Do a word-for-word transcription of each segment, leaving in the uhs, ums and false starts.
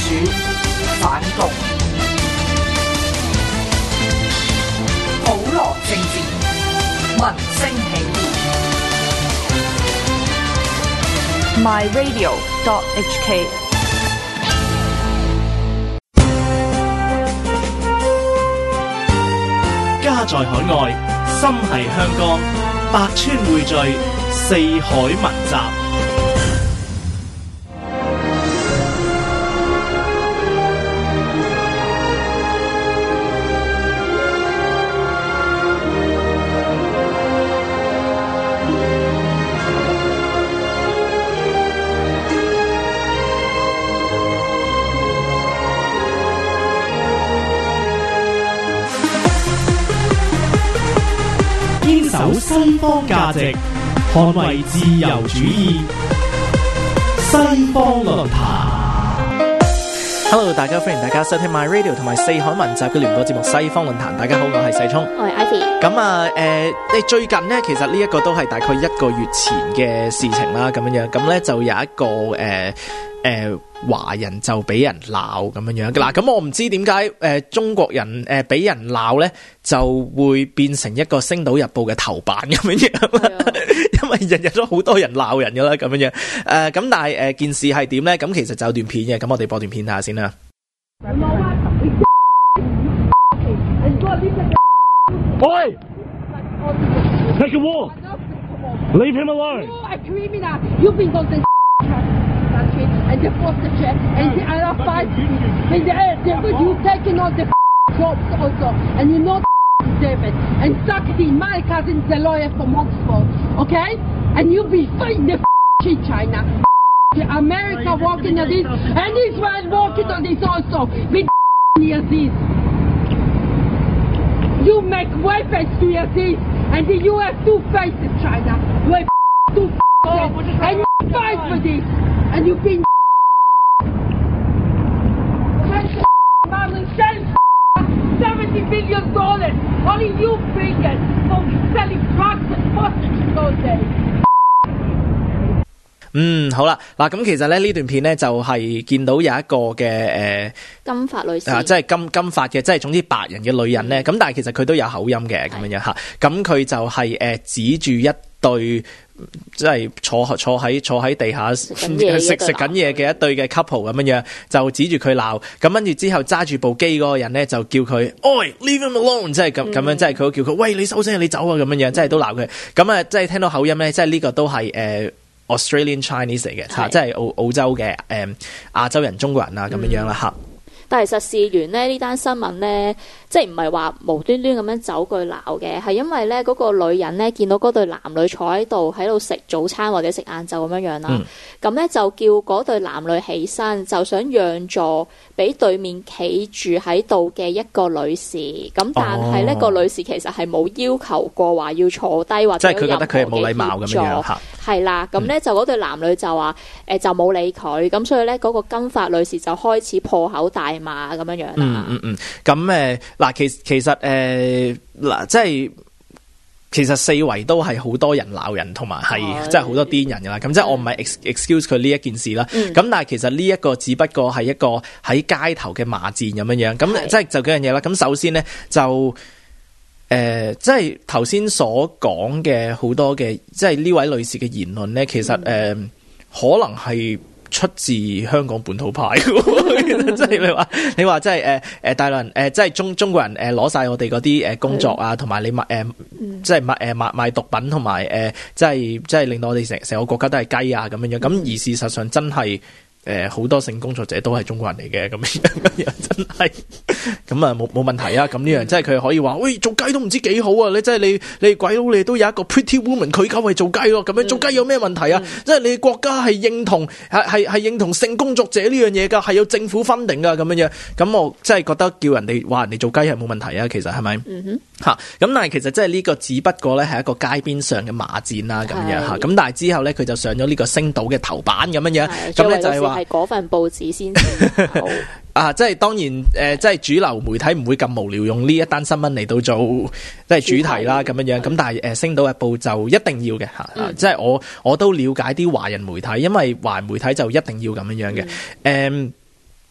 主，反共，普羅政治，民聲起義。 my radio dot h k 家在海外，心繫香港，百川匯聚，四海文集。堅守西方價值，捍衛自由主義。西方論壇。Hello， 大家歡迎大家收聽 My Radio 同埋四海文集嘅聯播節目《西方論壇》。大家好，我係細聰， 我係 Ivy。 咁啊，誒、呃，你最近呢，其實呢一個都係大概一個月前嘅事情啦，咁樣樣。咁咧就有一個誒。呃誒、呃，華人就俾人鬧咁樣樣嗱，咁我唔知點解誒中國人誒俾、呃、人鬧咧，就會變成一個《星島日報》嘅頭版咁樣樣，因為日日都好多人鬧人噶啦咁樣樣。誒、呃，咁但係誒、呃、件事係點咧？咁其實就有段片嘅，咁我哋播段片睇下先啦。 喂 Take a walk. Leave him alone. You are a criminal. You've been on the country and the foster chair and the other five in the air. You've taken all the jobs also, and you know David and Sakti, my cousin, is a lawyer from Oxford, okay? And you've been fighting the in China. America working on this, and Israel working on this also. With Yazid. You make weapons to Yazid, and you have two faces, China. You have two faces, and you fight for this, and you've been seventy billion dollars. Only you figures for selling drugs and prostitutes those days. 嗯，好啦，嗱，咁其實咧呢段片咧就係見到有一個嘅誒、呃、 金髮女士， 啊，即係金金髮嘅，即係總之白人嘅女人咧，咁、嗯、但係其實佢都有口音嘅咁樣樣吓，咁佢就係、是、誒、呃、指住一對即係坐坐喺坐喺地下食食緊嘢嘅一對嘅 couple 咁樣樣，就指住佢鬧，咁跟住之後揸住部機嗰個人咧就叫佢，喂 leave him alone， 即係咁咁樣，即係佢都叫佢，喂你收聲，你走啊咁樣樣，即係都鬧佢，咁啊即係聽到口音咧，即係呢個都係誒。呃Australian Chinese 嚟嘅，嚇，即係澳澳洲嘅誒、嗯、亞洲人、中國人啊咁樣樣啦嚇。 但係實事緣咧，呢單新聞咧，即係唔係話無端端咁樣走句鬧嘅，係因為咧嗰個女人咧見到嗰對男女坐喺度喺度食早餐或者食晏晝咁樣樣啦，咁咧、嗯、就叫嗰對男女起身，就想讓座俾對面企住喺度嘅一個女士。咁但係呢、哦、個女士其實係冇要求過話要坐低或者有任何嘅協助，即係佢覺得佢係冇禮貌咁樣樣。係啦，咁咧、嗯、就嗰對男女就話誒、呃、就冇理佢，咁所以咧嗰個金髮女士就開始破口大罵咁樣樣啦。 嗯嗯嗯，咁誒嗱，其其實誒嗱、呃，即係其實四圍都係好多人鬧人，同埋係即係好多癲人噶啦。咁即係我唔係 excuse 佢呢一件事啦。咁、嗯、但係其實呢一個只不過係一個喺街頭嘅罵戰咁樣樣。咁即係就幾樣嘢啦。咁首先咧就誒、呃，即係頭先所講嘅好多嘅，即係呢位女士嘅言論咧，其實誒、呃、可能係出自香港本土派嘅，即係你話你話即係誒誒大陸人誒，即係中中國人誒攞晒我哋嗰啲誒工作啊，同埋你賣誒即係賣誒賣賣毒品，同埋誒即係即係令到我哋成成個國家都係雞啊咁樣樣。咁而事實上真係誒好多性工作者都係中國人嚟嘅，咁樣咁樣真係咁啊冇冇問題啊。咁呢樣即係佢可以話喂，做雞都唔知幾好啊！你即係你你鬼佬你都有一個 pretty woman， 佢夠係做雞咯，咁樣做雞有咩問題啊？嗯、即係你國家係認同係係係認同性工作者呢樣嘢噶，係有政府分定噶咁樣樣。咁我即係覺得叫人哋話人哋做雞係冇問題啊。其實係咪？嗯哼吓咁，但係其實即係呢個只不過咧係一個街邊上嘅罵戰啦咁樣吓。咁但係之後咧佢就上咗呢個星島嘅頭版咁樣樣。咁咧就係話。係嗰份報紙先好啊！即係當然誒、呃，即係主流媒體唔會咁無聊用呢一單新聞嚟到做即係主題啦咁樣樣。咁但係誒，《星島日報》就一定要嘅嚇、嗯啊，即係我我都了解啲華人媒體，因為華人媒體就一定要咁樣樣嘅誒。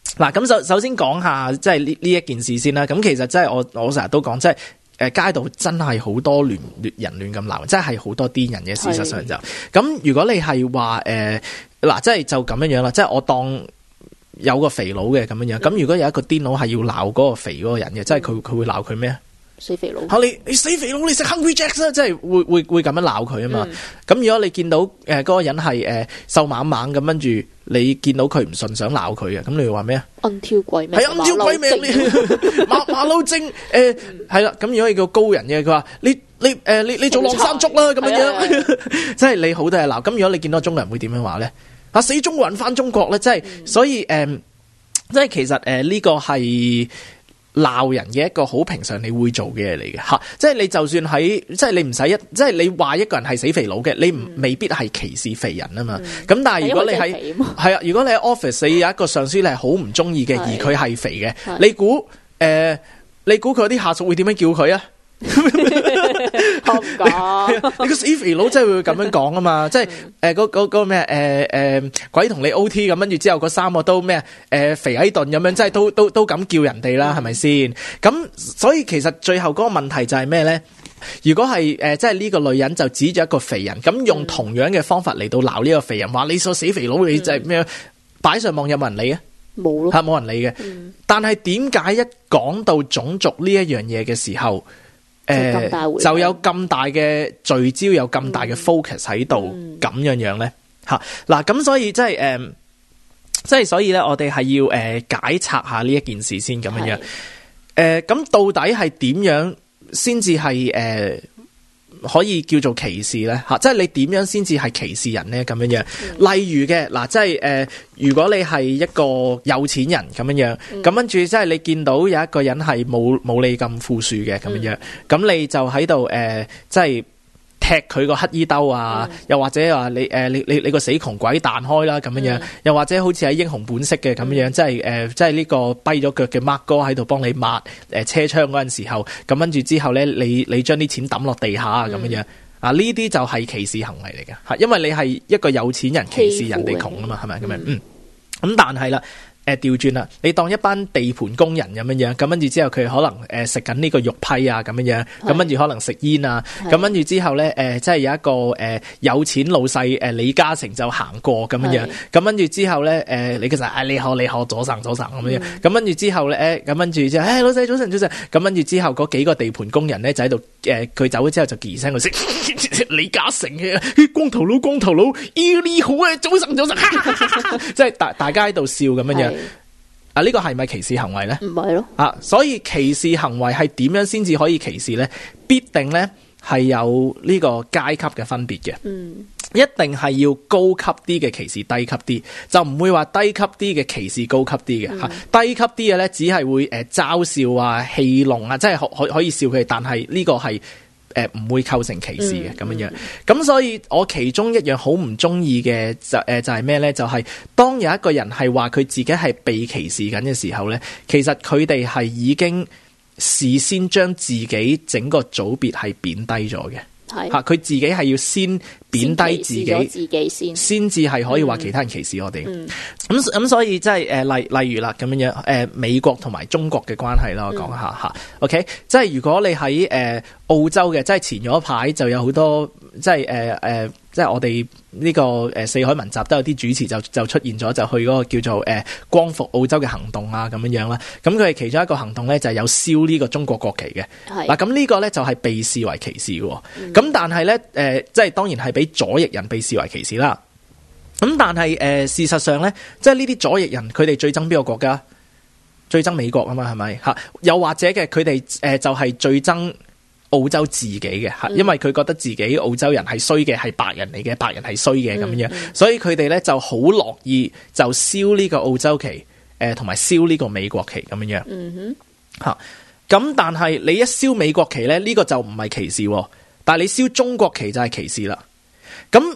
嗱，咁首首先講下即係呢呢一件事先啦。咁其實即係我我成日都講，即係誒街道真係好多亂亂人亂咁鬧，即係好多癲人嘅。事實上就咁，如果你係話誒嗱，即係就咁樣樣啦，即係我當有個肥佬嘅咁樣樣。咁、嗯、如果有一個癲佬係要鬧嗰個肥嗰個人嘅，即係佢佢會鬧佢咩？ 死肥佬！ 嚇你你死肥佬！你食 Hungry Jacks 啊！即係會會會咁樣鬧佢啊嘛。咁、嗯、如果你見到誒嗰個人係誒瘦猛猛咁，跟住你見到佢唔順想鬧佢嘅，咁你會話咩啊？ 暗挑鬼命， 係暗挑鬼命，馬馬騮精誒係啦。咁如果你叫高人嘅，佢話你你誒、呃、你你做晾衫竹啦咁樣樣，即係你好多嘢鬧。咁如果你見到中國人會點樣話咧？啊死中國人翻中國咧，即係、嗯、所以誒、呃，即係其實誒呢、呃這個係。鬧人嘅一個好平常你會做嘅嘢嚟嘅吓，即係你就算喺即係你唔使一即係你話一個人係死肥佬嘅，你唔、嗯、未必係歧視肥人啊嘛。咁、嗯、但係如果你喺係啊，如果你喺 office 你有一個上司你係好唔中意嘅，而佢係肥嘅，你估誒、呃、你估佢啲下屬會點樣叫佢啊？ 我唔講， 你個死肥佬真係會咁樣講啊嘛！即係誒嗰嗰嗰咩誒誒鬼同你 O T 咁，跟住之後嗰三個都咩誒、呃、肥矮頓咁樣，即係都都都咁叫人哋啦，係咪先？咁所以其實最後嗰個問題就係咩咧？如果係誒、呃、即係呢個女人就指住一個肥人，咁用同樣嘅方法嚟到鬧呢個肥人，話你個死肥佬，你就係咩？擺上網有冇人理啊？冇咯，係冇人理嘅。嗯、但係點解一講到種族呢一樣嘢嘅時候？誒、呃、就有咁大嘅聚焦，有咁大嘅 focus 喺度，咁、嗯、樣樣咧嚇嗱，咁所以即係誒，即係所以咧，我哋係要誒、呃、解拆下呢一件事先咁樣樣。誒咁、呃、到底係點樣先至係誒可以叫做歧視咧嚇？即係你點樣先至係歧視人咧咁樣樣？嗯、例如嘅嗱，即係誒。呃如果你係一個有錢人咁樣樣，咁跟住即係你見到有一個人係冇冇你咁富庶嘅咁樣樣，咁、嗯、你就喺度誒，即係踢佢個乞衣兜啊，嗯、又或者話你誒、呃、你你你個死窮鬼彈開啦咁樣樣，嗯、又或者好似喺英雄本色嘅咁樣樣，即係誒即係呢個跛咗腳嘅 Mark 哥喺度幫你抹誒車窗嗰陣時候，咁跟住之後咧，你你將啲錢抌落地下啊咁樣樣。啊！呢啲就係歧視行為嚟嘅，嚇，因為你係一個有錢人歧視人哋窮啊嘛，係咪咁樣？嗯，咁但係啦。誒調轉啦，你當一班地盤工人咁樣樣，咁跟住之後佢可能誒食緊呢個肉批啊咁樣樣，咁跟住可能食煙啊，咁跟住之後咧誒，即係有一個誒有錢老細誒李嘉誠就行過咁樣樣，咁跟住之後咧誒，你其實誒你好你好左神左神咁樣，咁跟住之後咧誒，咁跟住之後誒老細早晨早晨，咁跟住之後嗰幾個地盤工人咧就喺度誒，佢走咗之後就傑聲佢識李嘉誠嘅光頭佬光頭佬，咦你好啊早晨早晨，即係大大家喺度笑咁樣樣。啊！呢個係咪歧視行為咧？唔係咯。啊，所以歧視行為係點樣先至可以歧視咧？必定咧係有呢個階級嘅分別嘅。嗯，一定係要高級啲嘅歧視低級啲，就唔會話低級啲嘅歧視高級啲嘅吓。嗯、低級啲嘅咧，只係會誒嘲笑啊、戲弄啊，即係可可可以笑佢，但係呢個係。誒，唔、呃、會構成歧視嘅咁樣樣，咁所以我其中一樣好唔中意嘅就誒、呃、就係咩咧？就係、是、當有一個人係話佢自己係被歧視緊嘅時候咧，其實佢哋係已經事先將自己整個組別係貶低咗嘅。係吓，佢自己係要先貶低自己，自己先，先至係可以話其他人歧視我哋。咁咁、嗯、所以即係誒例例如啦咁樣樣，誒、呃、美國同埋中國嘅關係啦，我講下吓。嗯、OK，即係如果你喺誒、呃、澳洲嘅，即係前咗一排就有好多，即係誒誒。呃呃即係我哋呢個誒四海文集都有啲主持就就出現咗，就去嗰個叫做誒光復澳洲嘅行動啊咁樣樣啦。咁佢係其中一個行動咧，就係有燒呢個中國國旗嘅。係嗱，咁呢個咧就係被視為歧視嘅。咁、嗯、但係咧誒，即係當然係俾左翼人被視為歧視啦。咁但係誒、呃，事實上咧，即係呢啲左翼人佢哋最憎邊個國家？最憎美國啊嘛，係咪吓？又或者嘅佢哋誒就係最憎澳洲自己嘅吓，因為佢覺得自己澳洲人係衰嘅，係白人嚟嘅，白人係衰嘅咁樣，嗯嗯、所以佢哋咧就好樂意就燒呢個澳洲旗，誒同埋燒呢個美國旗咁樣。嗯哼，吓咁但係你一燒美國旗咧，呢、這個就唔係歧視，但係你燒中國旗就係歧視啦。咁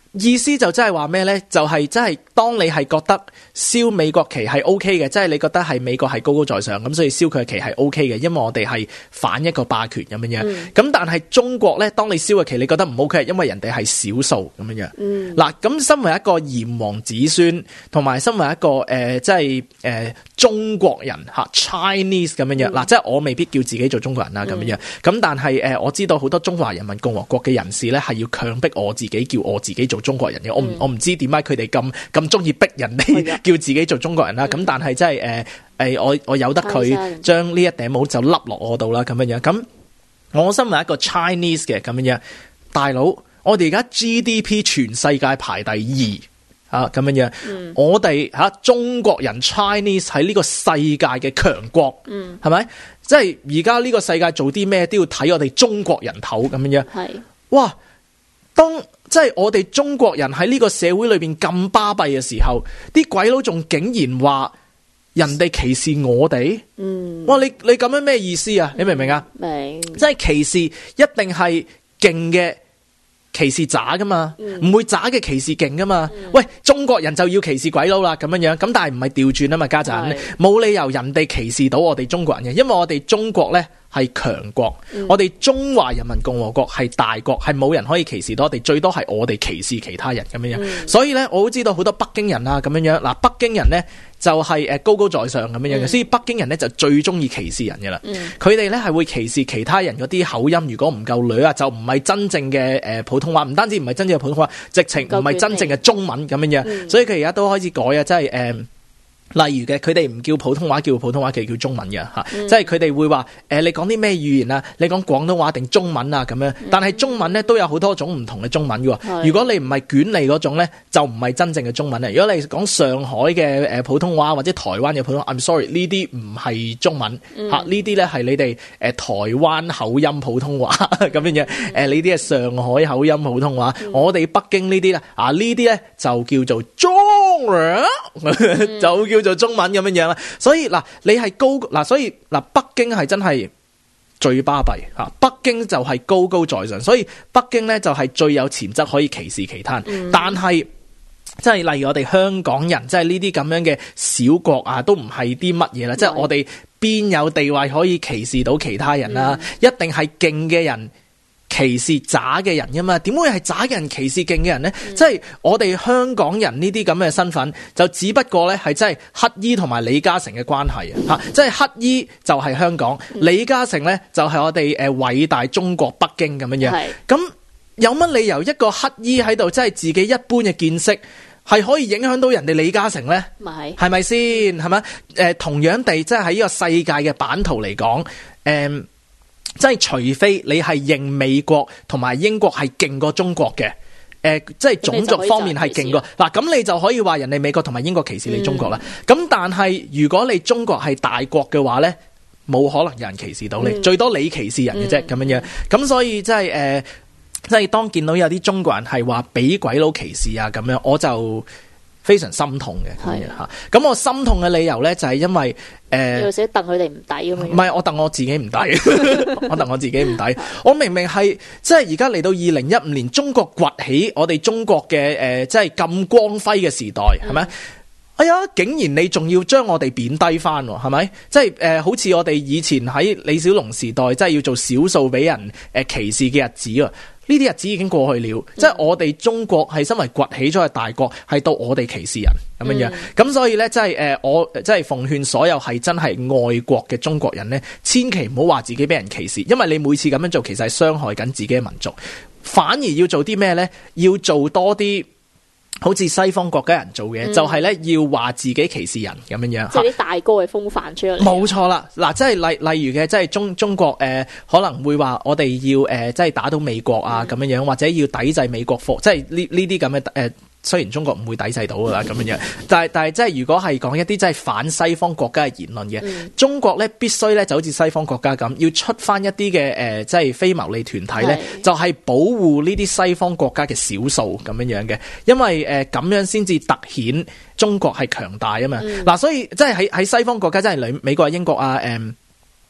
意思就真係話咩咧？就係真係當你係覺得燒美國旗係 O K 嘅，即係你覺得係美國係高高在上，咁所以燒佢嘅旗係 O K 嘅，因為我哋係反一個霸權咁樣樣。咁、嗯、但係中國咧，當你燒嘅旗，你覺得唔 O K，因為人哋係少數咁樣樣。嗱、嗯，咁身為一個炎黃子孫，同埋身為一個誒、呃，即係誒、呃、中國人吓 Chinese 咁樣樣。嗱、嗯，即係我未必叫自己做中國人啦咁樣樣。咁、嗯、但係誒、呃，我知道好多中華人民共和國嘅人士咧，係要強迫我自己叫我自己做中國人嘅。我唔、嗯、我唔知點解佢哋咁咁中意逼人哋叫自己做中國人啦。咁、嗯、但係真係誒誒，我我由得佢將呢一頂帽就笠落我度啦咁樣樣。咁我身為一個 Chinese 嘅咁樣樣，大佬，我哋而家 G D P 全世界排第二啊咁樣樣。嗯、我哋吓、啊、中國人 Chinese 喺呢個世界嘅強國，嗯，係咪？即係而家呢個世界做啲咩都要睇我哋中國人頭咁樣樣。係哇，當即係我哋中國人喺呢個社會裏邊咁巴閉嘅時候，啲鬼佬仲竟然話人哋歧視我哋，嗯，哇！你你咁樣咩意思啊？你明唔明啊？明，即係歧視一定係勁嘅歧視渣噶嘛，唔、嗯、會渣嘅歧視勁噶嘛。嗯、喂，中國人就要歧視鬼佬啦，咁樣樣，咁但係唔係調轉啊嘛，家陣冇理由人哋歧視到我哋中國人嘅，因為我哋中國咧係強國，嗯、我哋中華人民共和國係大國，係冇人可以歧視到我哋，最多係我哋歧視其他人咁樣樣。嗯、所以咧，我都知道好多北京人啊咁樣樣。嗱，北京人咧就係誒高高在上咁樣樣嘅，嗯、所以北京人咧就最中意歧視人嘅啦。佢哋咧係會歧視其他人嗰啲口音，如果唔夠女啊，就唔係真正嘅誒普通話，唔單止唔係真正嘅普通話，直情唔係真正嘅中文咁樣樣。嗯、所以佢而家都開始改啊，即係誒。呃例如嘅，佢哋唔叫普通話叫普通話，其實叫中文嘅嚇，嗯、即係佢哋會話誒、呃，你講啲咩語言啊？你講廣東話定中文啊？咁樣，但係中文咧都有好多種唔同嘅中文嘅喎。嗯、如果你唔係捲脷嗰種咧，就唔係真正嘅中文啊。如果你講上海嘅誒普通話或者台灣嘅普通話 ，I'm sorry，呢啲唔係中文嚇，呢啲咧係你哋誒台灣口音普通話咁樣樣。誒呢啲係上海口音普通話，嗯、我哋北京呢啲咧啊呢啲咧就叫做中文，嗯、就叫。叫做中文咁樣樣啦，所以嗱，你係高嗱，所以嗱，北京係真係最巴閉吓，北京就係高高在上，所以北京咧就係最有潛質可以歧視其他人。嗯、但係即係例如我哋香港人，即係呢啲咁樣嘅小國啊，都唔係啲乜嘢啦，即係、嗯、我哋邊有地位可以歧視到其他人啊？嗯、一定係勁嘅人歧視渣嘅人噶嘛？點會係渣嘅人歧視勁嘅人呢？嗯、即係我哋香港人呢啲咁嘅身份，就只不過咧係真係乞衣同埋李嘉誠嘅關係啊！吓，即係乞衣就係香港，嗯、李嘉誠咧就係我哋誒偉大中國北京咁樣樣。咁是有乜理由一個乞衣喺度，即係自己一般嘅見識，係可以影響到人哋李嘉誠咧？係係咪先？係咪？誒、呃，同樣地，即係喺呢個世界嘅版圖嚟講，誒、呃。即係除非你係認美國同埋英國係勁過中國嘅，誒、呃，即係種族方面係勁過嗱，咁你就可以話人哋美國同埋英國歧視你中國啦。咁、嗯、但係如果你中國係大國嘅話咧，冇可能有人歧視到你，嗯、最多你歧視人嘅啫咁樣樣。咁所以即係誒，即係當見到有啲中國人係話俾鬼佬歧視啊咁樣，我就非常心痛嘅咁樣嚇。咁我心痛嘅理由咧就係因為。誒，有時戥佢哋唔抵咁樣。唔係，我戥我自己唔抵，我戥我自己唔抵。我明明係即係而家嚟到二零一五年，中國崛起，我哋中國嘅誒、呃，即係咁光輝嘅時代，係咪？嗯、哎呀，竟然你仲要將我哋貶低翻，係咪？即係誒、呃，好似我哋以前喺李小龍時代，即係要做少數俾人誒歧視嘅日子啊！呢啲日子已經過去了，嗯、即係我哋中國係身為崛起咗嘅大國，係到我哋歧視人咁樣樣。咁、嗯、所以咧，即係誒，我即係奉勸所有係真係愛國嘅中國人咧，千祈唔好話自己俾人歧視，因為你每次咁樣做，其實係傷害緊自己嘅民族。反而要做啲咩咧？要做多啲好似西方國家人做嘅，嗯、就係咧要話自己歧視人咁樣樣，即係啲大哥嘅風範出嚟。冇錯啦，嗱，即係例例如嘅，即係中中國誒、呃、可能會話我哋要誒、呃、即係打到美國啊咁樣樣，或者要抵制美國貨，即係呢呢啲咁嘅誒。呃雖然中國唔會抵制到噶啦咁樣樣，但係但係即係如果係講一啲即係反西方國家嘅言論嘅，嗯、中國咧必須咧就好似西方國家咁，要出翻一啲嘅誒即係非牟利團體咧，是就係保護呢啲西方國家嘅少數咁樣樣嘅，因為誒咁、呃、樣先至凸顯中國係強大啊嘛。嗱、嗯，所以即係喺喺西方國家，即係美美國啊、英國啊、誒、呃。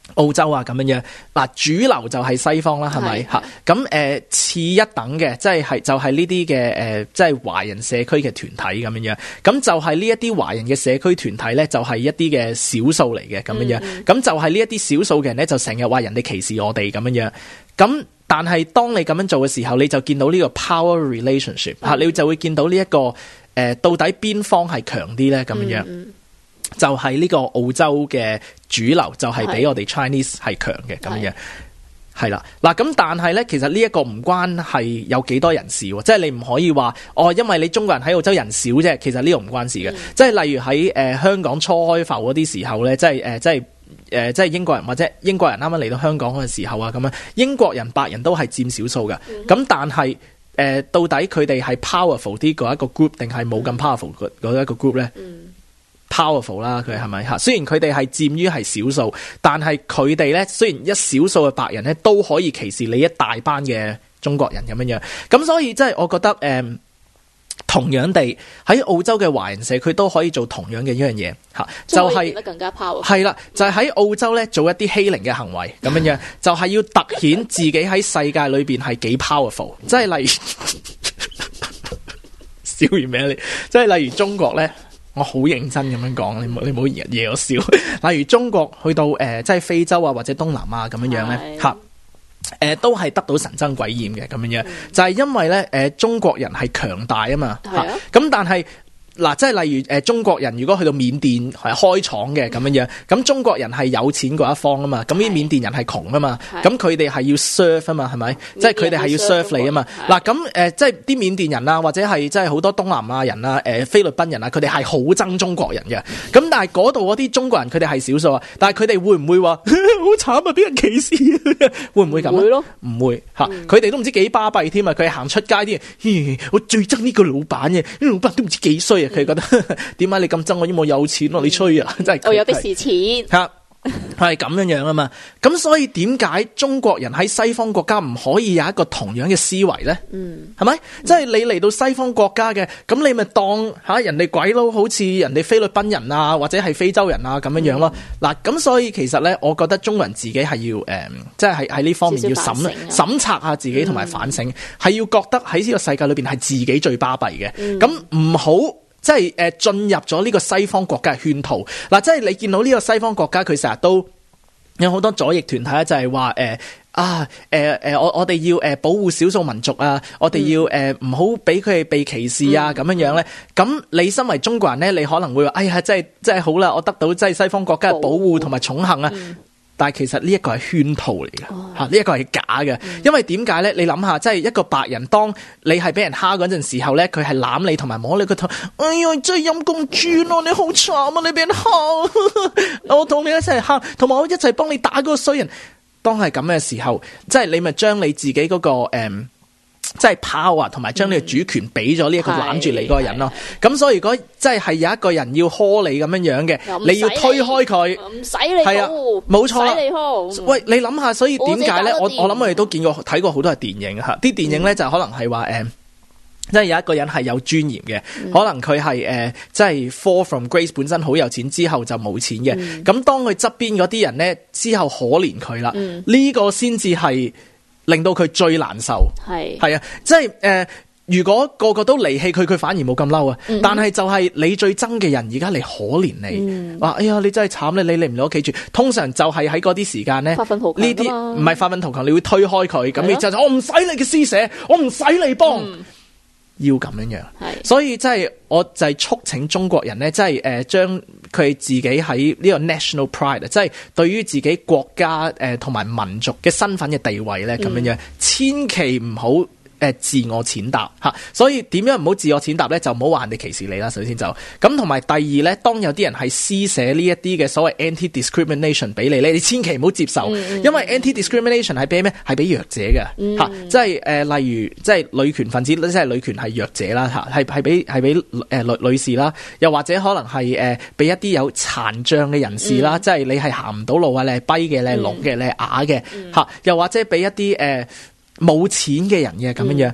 澳洲啊咁樣樣，嗱主流就係西方啦，係咪嚇？咁誒次一等嘅，即係係就係呢啲嘅誒，即係華人社區嘅團體咁樣樣。咁就係呢一啲華人嘅社區團體咧，就係一啲嘅少數嚟嘅咁樣樣。咁、嗯嗯、就係呢一啲少數嘅人咧，就成日話人哋歧視我哋咁樣樣。咁但係當你咁樣做嘅時候，你就見到呢個 power relationship 嚇、嗯，你就會見到呢、這、一個誒、呃、到底邊方係強啲咧咁樣樣。嗯嗯就係呢個澳洲嘅主流，就係、是、比我哋 Chinese 係強嘅咁樣，係啦嗱。咁但係咧，其實呢一個唔關係有幾多人士喎，即係你唔可以話哦，因為你中國人喺澳洲人少啫。其實呢個唔關事嘅、嗯，即係例如喺誒、呃、香港初開埠嗰啲時候咧，即係誒、呃、即係誒、呃、即係英國人或者英國人啱啱嚟到香港嗰個時候啊，咁樣英國人白人都係佔少數嘅。咁、嗯、但係誒、呃、到底佢哋係 powerful 啲嗰一個 group 定係冇咁 powerful 嗰一個 group 咧？嗯 powerful 啦，佢係咪嚇？雖然佢哋係佔於係少數，但係佢哋咧雖然一少數嘅白人咧都可以歧視你一大班嘅中國人咁樣樣。咁所以即係我覺得誒、嗯，同樣地喺澳洲嘅華人社區都可以做同樣嘅一樣嘢嚇，就係、是、 更加 powerful。係啦， 就係、是、喺澳洲咧做一啲欺凌嘅行為咁樣樣，就係要突顯自己喺世界裏邊係幾 powerful。即係例如笑完咩你？即係例如中國咧。我好認真咁樣講，你冇你冇惹我笑。例如中國去到誒、呃，即係非洲啊或者東南亞咁樣樣咧，嚇誒、呃、都係得到神憎鬼厭嘅咁樣樣，嗯、就係、是、因為咧誒、呃、中國人係強大啊嘛嚇，咁但係。嗱，即係例如誒、呃、中國人如果去到緬甸係開廠嘅咁樣樣，咁中國人係有錢嗰一方啊嘛，咁啲緬甸人係窮啊嘛，咁佢哋係要 serve 啊嘛，係咪？即係佢哋係要 serve 你啊嘛。嗱咁誒，即係啲緬甸人啊，或者係即係好多東南亞人啊、誒、呃、菲律賓人啊，佢哋係好憎中國人嘅。咁但係嗰度嗰啲中國人佢哋係少數啊，但係佢哋會唔會話好慘啊？俾人歧視啊？會唔會咁？會咯，唔會嚇。佢哋都唔知幾巴閉添啊！佢哋行出街啲人，我最憎呢個老闆嘅，呢老闆都唔知幾衰啊！佢覺得點解你咁憎我？因為我有錢咯，你吹啊！真係我有的是錢嚇，係咁樣樣啊嘛。咁所以點解中國人喺西方國家唔可以有一個同樣嘅思維咧？嗯，係咪？嗯、即係你嚟到西方國家嘅，咁你咪當嚇人哋鬼佬，好似人哋菲律賓人啊，或者係非洲人啊咁樣樣咯。嗱、嗯，咁所以其實咧，我覺得中國人自己係要誒、呃，即係喺喺呢方面要審審、啊、察下自己同埋反省，係、嗯、要覺得喺呢個世界裏邊係自己最巴閉嘅。咁唔好。即係誒進入咗呢個西方國家嘅圈套嗱，即係你見到呢個西方國家佢成日都有好多左翼團體咧，就係話誒啊誒誒我我哋要誒保護少數民族啊，我哋要誒唔好俾佢哋被歧視啊咁樣樣咧。咁你身為中國人咧，你可能會話：哎呀，真係真係好啦，我得到即係西方國家嘅保護同埋寵幸啊！嗯、但係其實呢一個係圈套嚟嘅嚇，呢一個係假嘅，嗯、因為點解咧？你諗下，即係一個白人，當你係俾人蝦嗰陣時候咧，佢係攬你同埋摸你個頭，哎呀，真係陰公豬咯！你好慘啊！你俾人蝦，我同你一齊蝦，同埋我一齊幫你打嗰個衰人。當係咁嘅時候，即係你咪將你自己嗰、嗰個誒。嗯即係 power 同埋將呢個主權俾咗呢一個攬住你嗰個人咯。咁、嗯、所以如果即係係有一個人要呵你咁樣樣嘅，你要推開佢， 唔使你係啊，冇錯啦。 你喂，你諗下，所以點解咧？我我諗我哋都見過睇過好多係電影嚇，啲電影咧就可能係話誒，即係有一個人係有尊嚴嘅，嗯、可能佢係誒，即係 fall from grace 本身好有錢之後就冇錢嘅。咁、嗯、當佢側邊嗰啲人咧之後可憐佢啦，呢、嗯、個先至係。令到佢最難受，係係啊，即係誒、呃，如果個個都離棄佢，佢反而冇咁嬲啊。嗯、但係就係你最憎嘅人，而家嚟可憐你，話、嗯、哎呀，你真係慘咧，你嚟唔嚟屋企住？通常就係喺嗰啲時間咧，呢啲唔係發奮圖強，你會推開佢，咁你就我唔使你嘅施捨，我唔使你幫。嗯要咁樣樣，所以即係我就係促請中國人咧，即係誒將佢自己喺呢個 national pride，即係對於自己國家誒同埋民族嘅身份嘅地位咧，咁樣樣，千祈唔好誒自我踐踏嚇。所以點樣唔好自我踐踏咧？就唔好話人哋歧視你啦。首先就咁，同埋第二咧，當有啲人係施捨呢一啲嘅所謂 anti-discrimination 俾你咧，你千祈唔好接受，嗯、因為 anti-discrimination 係俾咩？係俾弱者嘅嚇、嗯啊，即係誒、呃、例如即係女權分子，即係女權係弱者啦嚇，係係俾係俾誒女女士啦，又或者可能係誒俾一啲有殘障嘅人士啦，嗯、即係你係行唔到路啊，你係跛嘅，你係聾嘅，你係啞嘅嚇，又或者俾一啲誒。呃冇錢嘅人嘅咁樣樣，嗯、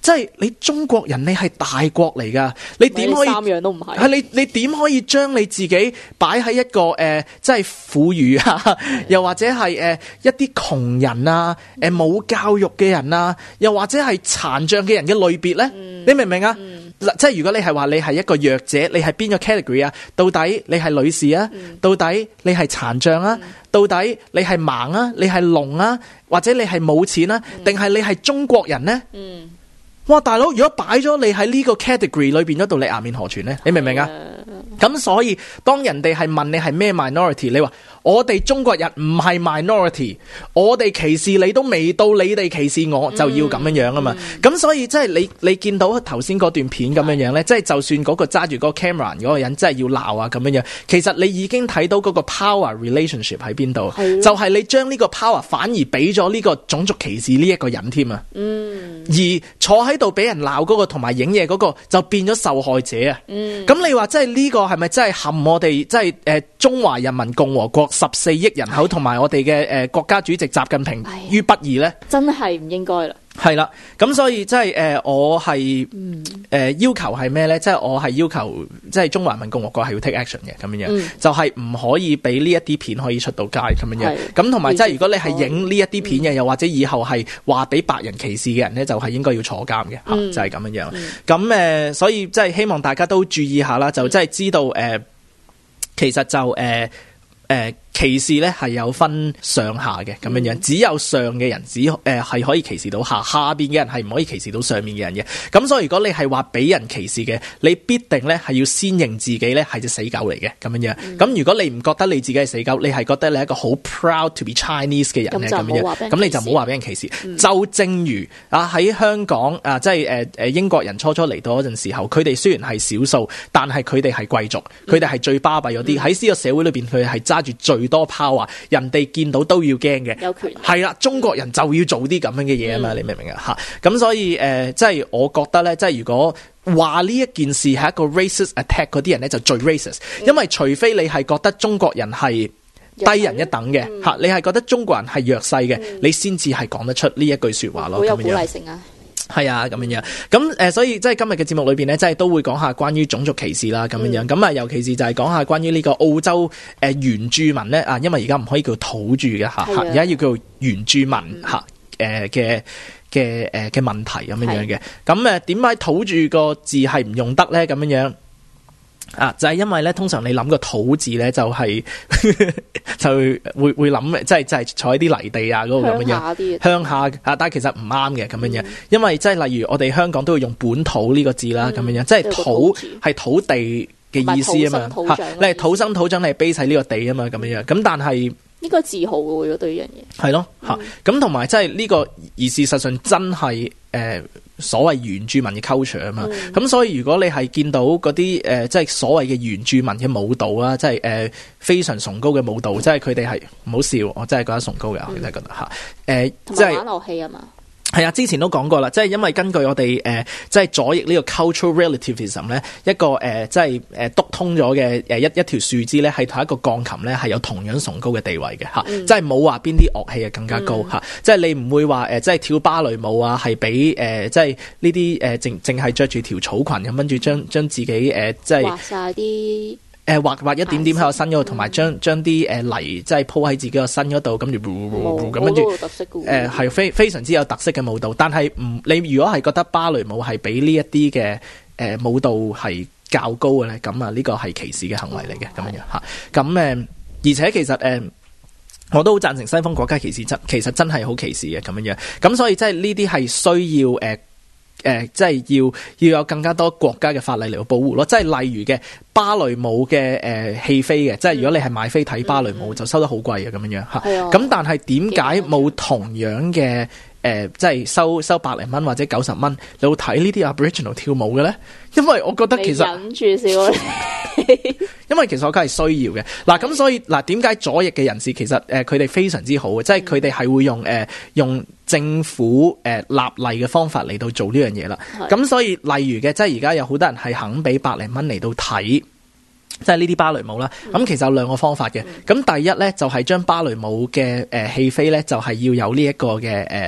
即係你中國人，你係大國嚟㗎，你點可以三樣都唔係？ 係你你點可以將你自己擺喺一個誒、呃，即係婦孺啊，又或者係誒、呃、一啲窮人啊，誒、呃、冇教育嘅人啊，又或者係殘障嘅人嘅類別咧？嗯、你明唔明啊？嗯即係如果你係話你係一個弱者，你係邊個 category 啊？到底你係女士啊？嗯、到底你係殘障啊？嗯、到底你係盲啊？你係聾啊？或者你係冇錢啊？定係、嗯、你係中國人呢？嗯，哇，大佬，如果擺咗你喺呢個 category 裏邊嗰度，你顏面何存呢？你明唔明啊？咁、嗯、所以當人哋係問你係咩 minority， 你話我哋中國人唔係 minority， 我哋歧視你都未到你哋歧視我，就要咁樣樣啊嘛。咁、嗯、所以即係你你見到頭先嗰段片咁樣樣咧，即係、嗯、就算嗰個揸住嗰個 camera 嗰個人真係要鬧啊咁樣樣，其實你已經睇到嗰個 power relationship 喺邊度，的就係你將呢個 power 反而俾咗呢個種族歧視呢一個人添啊。嗯，而坐喺度俾人鬧嗰個同埋影嘢嗰個就變咗受害者啊。嗯，咁你話即係呢個係咪真係陷我哋即係誒中華人民共和國十四億人口同埋我哋嘅誒國家主席習近平於不義咧？ 真係唔應該啦。 係啦，咁所以即係誒，我係誒、 嗯呃、要求係咩咧？即係我係要求，即係中華人民共和國係要 take action 嘅咁樣樣，嗯、就係唔可以俾呢一啲片可以出到街咁樣樣。咁同埋即係如果你係影呢一啲片嘅，嗯、又或者以後係話俾白人歧視嘅人咧，就係、是、應該要坐監嘅，嗯、就係咁樣樣。咁誒、嗯呃，所以即係希望大家都注意下啦，就即係知道誒、呃，其實就誒誒。呃呃歧視咧係有分上下嘅咁樣樣，只有上嘅人只誒係、呃、可以歧視到下，下邊嘅人係唔可以歧視到上面嘅人嘅。咁所以如果你係話俾人歧視嘅，你必定咧係要先認自己咧係隻死狗嚟嘅咁樣樣。咁、嗯、如果你唔覺得你自己係死狗，你係覺得你係一個好 proud to be Chinese 嘅人咧咁樣樣，咁你就唔好話俾人歧視。嗯、就正如啊喺香港啊，即係誒誒英國人初初嚟到嗰陣時候，佢哋雖然係少數，但係佢哋係貴族，佢哋係最巴閉嗰啲，喺呢個社會裏邊佢係揸住最多 power，人哋見到都要驚嘅，有權係啦。中國人就要做啲咁樣嘅嘢啊嘛，嗯、你明唔明啊？吓，咁所以誒、呃，即係我覺得咧，即係如果話呢一件事係一個 racist attack 嗰啲人咧，就最 racist，、嗯、因為除非你係覺得中國人係低人一等嘅吓，嗯、你係覺得中國人係弱勢嘅，嗯、你先至係講得出呢一句說話咯。好有鼓勵性啊！係啊，咁樣樣，咁誒，所以即係今日嘅節目裏邊咧，即係都會講下關於種族歧視啦，咁樣樣，咁啊，尤其是就係講下關於呢個澳洲誒原住民咧啊，因為而家唔可以叫土著嘅吓，而家要叫原住民吓誒嘅嘅誒嘅問題咁樣樣嘅，咁誒點解土著個字係唔用得咧？咁樣樣。啊，就係、是、因為咧，通常你諗個土字咧，就係、是、就會會諗，即係即係坐喺啲泥地啊嗰個咁樣樣，鄉下啊，但係其實唔啱嘅咁樣樣，嗯、因為即係例如我哋香港都會用本土呢個字啦，咁樣樣，即係土係土地嘅意思啊嘛，嚇，你係土生土長，你係 base 喺呢個地啊嘛，咁樣樣，咁但係呢個自豪嘅喎，如果對呢樣嘢係咯嚇，咁同埋即係呢個而事實上真係誒。呃所謂原住民嘅 culture 啊嘛，咁、嗯、所以如果你係見到嗰啲誒，即係所謂嘅原住民嘅舞蹈啦，即係誒非常崇高嘅舞蹈，即係佢哋係唔好笑，我真係覺得崇高嘅，嗯、我真係覺得嚇誒，即係玩樂器啊嘛。係啊，之前都講過啦，即係因為根據我哋誒、呃，即係左翼呢個 cultural relativism 咧，一個誒、呃，即係誒篤通咗嘅誒一一條樹枝咧，係同一個鋼琴咧係有同樣崇高嘅地位嘅嚇，嗯、即係冇話邊啲樂器係更加高嚇，嗯、即係你唔會話誒、呃，即係跳芭蕾舞啊，係比誒，即係呢啲誒，淨淨係着住條草裙咁，跟住將將自己誒、呃，即係畫曬啲。誒畫畫一點點喺個身嗰度，同埋將將啲誒泥即係鋪喺自己個身嗰度，跟住咁跟住誒係非非常之有特色嘅舞蹈。但係唔你如果係覺得芭蕾舞係比呢一啲嘅誒舞蹈係較高嘅咧，咁啊呢個係歧視嘅行為嚟嘅咁樣嚇。咁誒而且其實誒我都好贊成西方國家歧視，真其實真係好歧視嘅咁樣樣。咁所以即係呢啲係需要誒。誒、呃，即係要要有更加多國家嘅法例嚟到保護咯，即係例如嘅芭蕾舞嘅誒戲飛嘅，即係如果你係買飛睇芭蕾舞，嗯、就收得好貴嘅咁樣樣嚇。咁、嗯、但係點解冇同樣嘅誒、呃，即係收收百零蚊或者九十蚊，你會睇呢啲 Aboriginal 跳舞嘅咧？因為我覺得其實忍住笑因為其實我覺得係需要嘅。嗱咁所以嗱，點解左翼嘅人士其實誒佢哋非常之好嘅，即係佢哋係會用誒、呃、用政府誒、呃、立例嘅方法嚟到做呢樣嘢啦。咁所以例如嘅，即係而家有好多人係肯俾百零蚊嚟到睇，即係呢啲芭蕾舞啦。咁、嗯、其實有兩個方法嘅。咁、嗯、第一咧就係、是、將芭蕾舞嘅誒戲飛咧，就係、是、要有呢一個嘅誒。呃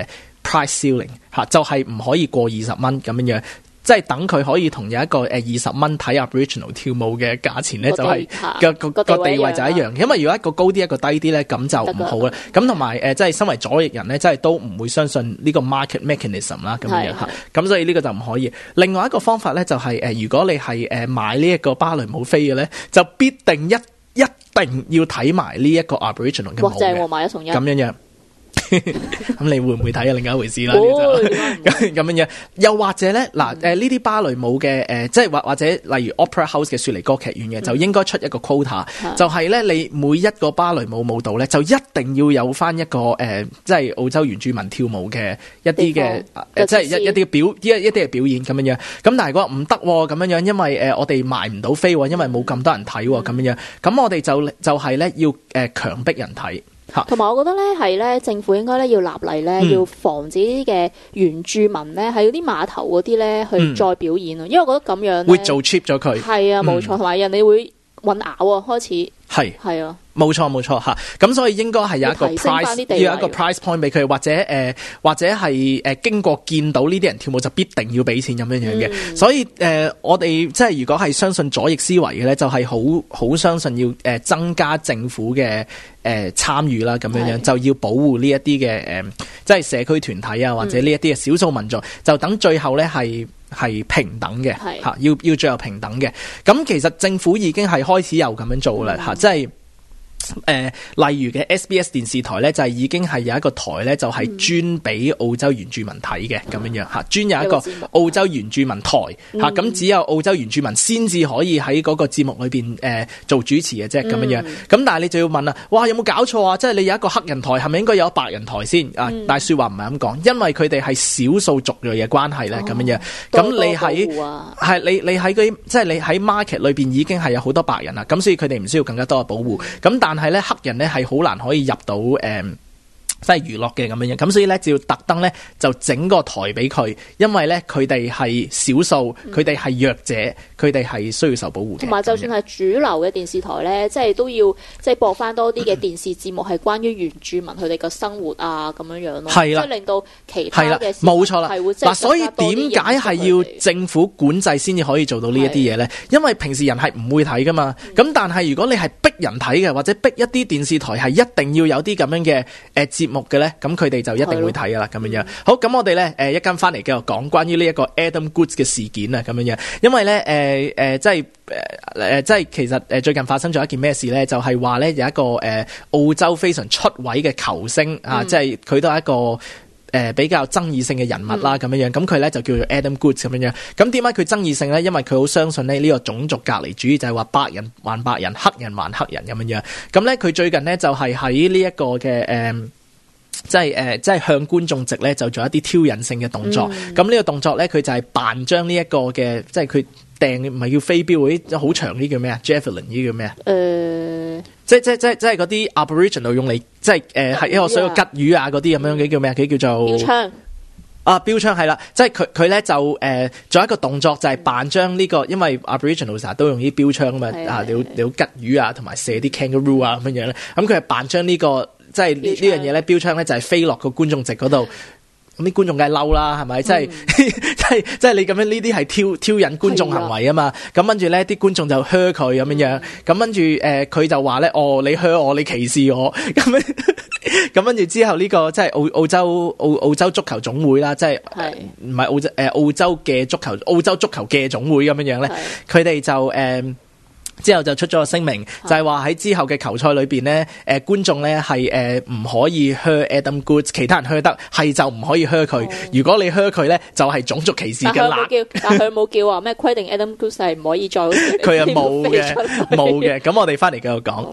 price ceiling 嚇，就係唔可以過二十蚊咁樣樣。即係等佢可以同有一個誒二十蚊睇 Aboriginal 跳舞嘅價錢咧，就係個個個地位就一樣。因為如果一個高啲一個低啲咧，咁就唔好啦。咁同埋誒，即係身為左翼人咧，即係都唔會相信呢個 market mechanism 啦，咁樣樣嚇。咁所以呢個就唔可以。另外一個方法咧，就係誒，如果你係誒買呢一個芭蕾舞飛嘅咧，就必定一一定要睇埋呢一個 Aboriginal 嘅舞嘅。 正喎，買一送一。 咁樣樣。咁你會唔會睇啊？另一回事啦。咁咁樣樣，又或者咧，嗱，誒呢啲芭蕾舞嘅誒，即係或或者例如 Opera House 嘅雪梨歌劇院嘅，就應該出一個 quota，就係咧你每一個芭蕾舞舞蹈咧，就一定要有翻一個誒，即係澳洲原住民跳舞嘅一啲嘅，即係一一啲表一一啲嘅表演咁樣樣。咁但係如果唔得咁樣樣，因為誒我哋賣唔到飛，因為冇咁多人睇咁樣樣，咁我哋就就係咧要誒強迫人睇。 同埋我覺得咧係咧政府應該咧要立例咧，嗯、要防止啲嘅原住民咧喺嗰啲碼頭嗰啲咧去再表演咯，嗯、因為我覺得咁樣會做 cheap 咗佢。 係啊，冇錯，同埋、嗯、人哋會混淆啊，開始係係啊。 冇錯冇錯嚇，咁所以應該係有一個 price， 要有一個 price point 俾佢，或者誒、呃、或者係誒、呃、經過見到呢啲人跳舞就必定要俾錢咁樣樣嘅。嗯、所以誒、呃、我哋即係如果係相信左翼思維嘅咧，就係好好相信要誒、呃、增加政府嘅誒、呃、參與啦，咁樣樣是就要保護呢一啲嘅誒即係社區團體啊，或者呢一啲嘅少數民族，嗯、就等最後咧係係平等嘅嚇是、啊，要要最後平等嘅。咁其實政府已經係開始有咁樣做啦嚇，即係。誒、呃，例如嘅 S B S 電視台咧，就係、是、已經係有一個台咧，就係、是、專俾澳洲原住民睇嘅咁樣樣嚇，專有一個澳洲原住民台嚇，咁、嗯、只有澳洲原住民先至可以喺嗰個節目裏邊誒、呃、做主持嘅啫咁樣樣。咁但係你就要問啦，哇有冇搞錯啊？即係你有一個黑人台，係咪應該有白人台先啊？嗯、但係説話唔係咁講，因為佢哋係少數族裔嘅關係咧咁樣樣。咁你喺係你你喺嗰啲即係你喺 market 裏邊已經係有好多白人啦，咁所以佢哋唔需要更加多嘅保護。咁但係咧黑人咧係好難可以入到誒。嗯即係娛樂嘅咁樣樣，咁所以咧就要特登咧就整個台俾佢，因為咧佢哋係少數，佢哋係弱者，佢哋係需要受保護嘅。同埋就算係主流嘅電視台咧，即係都要即係播翻多啲嘅電視節目係關於原住民佢哋嘅生活啊咁樣樣咯，係啦，即係令到其他嘅冇錯啦。嗱，所以點解係要政府管制先至可以做到呢一啲嘢咧？因為平時人係唔會睇噶嘛，咁、嗯、但係如果你係逼人睇嘅，或者逼一啲電視台係一定要有啲咁樣嘅誒節目嘅咧，咁佢哋就一定會睇噶啦，咁樣樣。好，咁我哋咧，誒，一陣翻嚟繼續講關於呢一個 Adam Goodes 嘅事件啊，咁樣樣。因為咧，誒、呃，誒，即係，誒、呃，即係，其實誒，最近發生咗一件咩事咧？就係話咧，有一個誒、呃，澳洲非常出位嘅球星、嗯、啊，即係佢都係一個誒、呃、比較爭議性嘅人物啦，咁樣樣。咁佢咧就叫做 Adam Goodes 咁樣樣。咁點解佢爭議性咧？因為佢好相信咧呢個種族隔離主義，就係話白人還白人，黑人還黑人咁樣樣。咁咧佢最近咧就係喺呢一個嘅誒。呃即係誒、呃，即係向觀眾席咧，就做一啲挑釁性嘅動作。咁呢、嗯、個動作咧，佢就係扮將呢一個嘅，即係佢掟唔係叫飛鏢嗰啲好長啲叫咩啊 ？Javelin 呢叫咩啊？誒、呃，即即即即係嗰啲 Aboriginal 用嚟，即係誒係一個水嘅吉魚啊嗰啲咁樣嘅叫咩啊？佢叫做標槍啊，標槍係啦，即係佢佢咧就誒、呃、做一個動作就係扮將呢個，因為 Aboriginal 成日都用啲標槍啊嘛，啊你要你要吉魚啊，同埋射啲 kangaroo 啊咁樣樣咧，咁佢係扮將呢個。即係呢呢樣嘢咧，標槍咧就係飛落個觀眾席嗰度，咁啲觀眾梗係嬲啦，係咪？即係即係即係你咁樣呢啲係挑挑引觀眾行為啊嘛。咁跟住咧，啲觀眾就噓佢咁樣樣，咁跟住誒佢就話咧，哦你噓我，你歧視我，咁樣咁跟住之後呢、這個即係澳澳洲澳澳洲足球總會啦，即係唔係澳洲誒、呃、澳洲嘅足球澳洲足球嘅總會咁樣樣咧，佢哋就誒。呃之後就出咗個聲明，就係話喺之後嘅球賽裏邊咧，誒、呃、觀眾咧係誒唔可以噓 Adam Goodes，其他人噓得，係就唔可以噓佢。哦、如果你噓佢咧，就係、是、種族歧視嘅啦。但係佢冇叫話咩規定 Adam Goodes 係唔可以再佢係冇嘅，冇嘅。咁我哋翻嚟繼續講。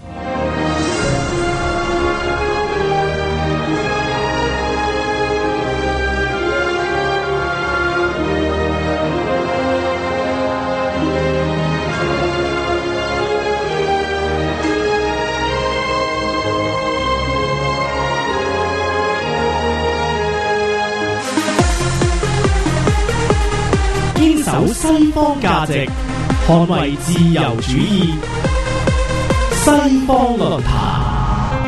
守西方價值，捍衛自由主義。西方論壇。 好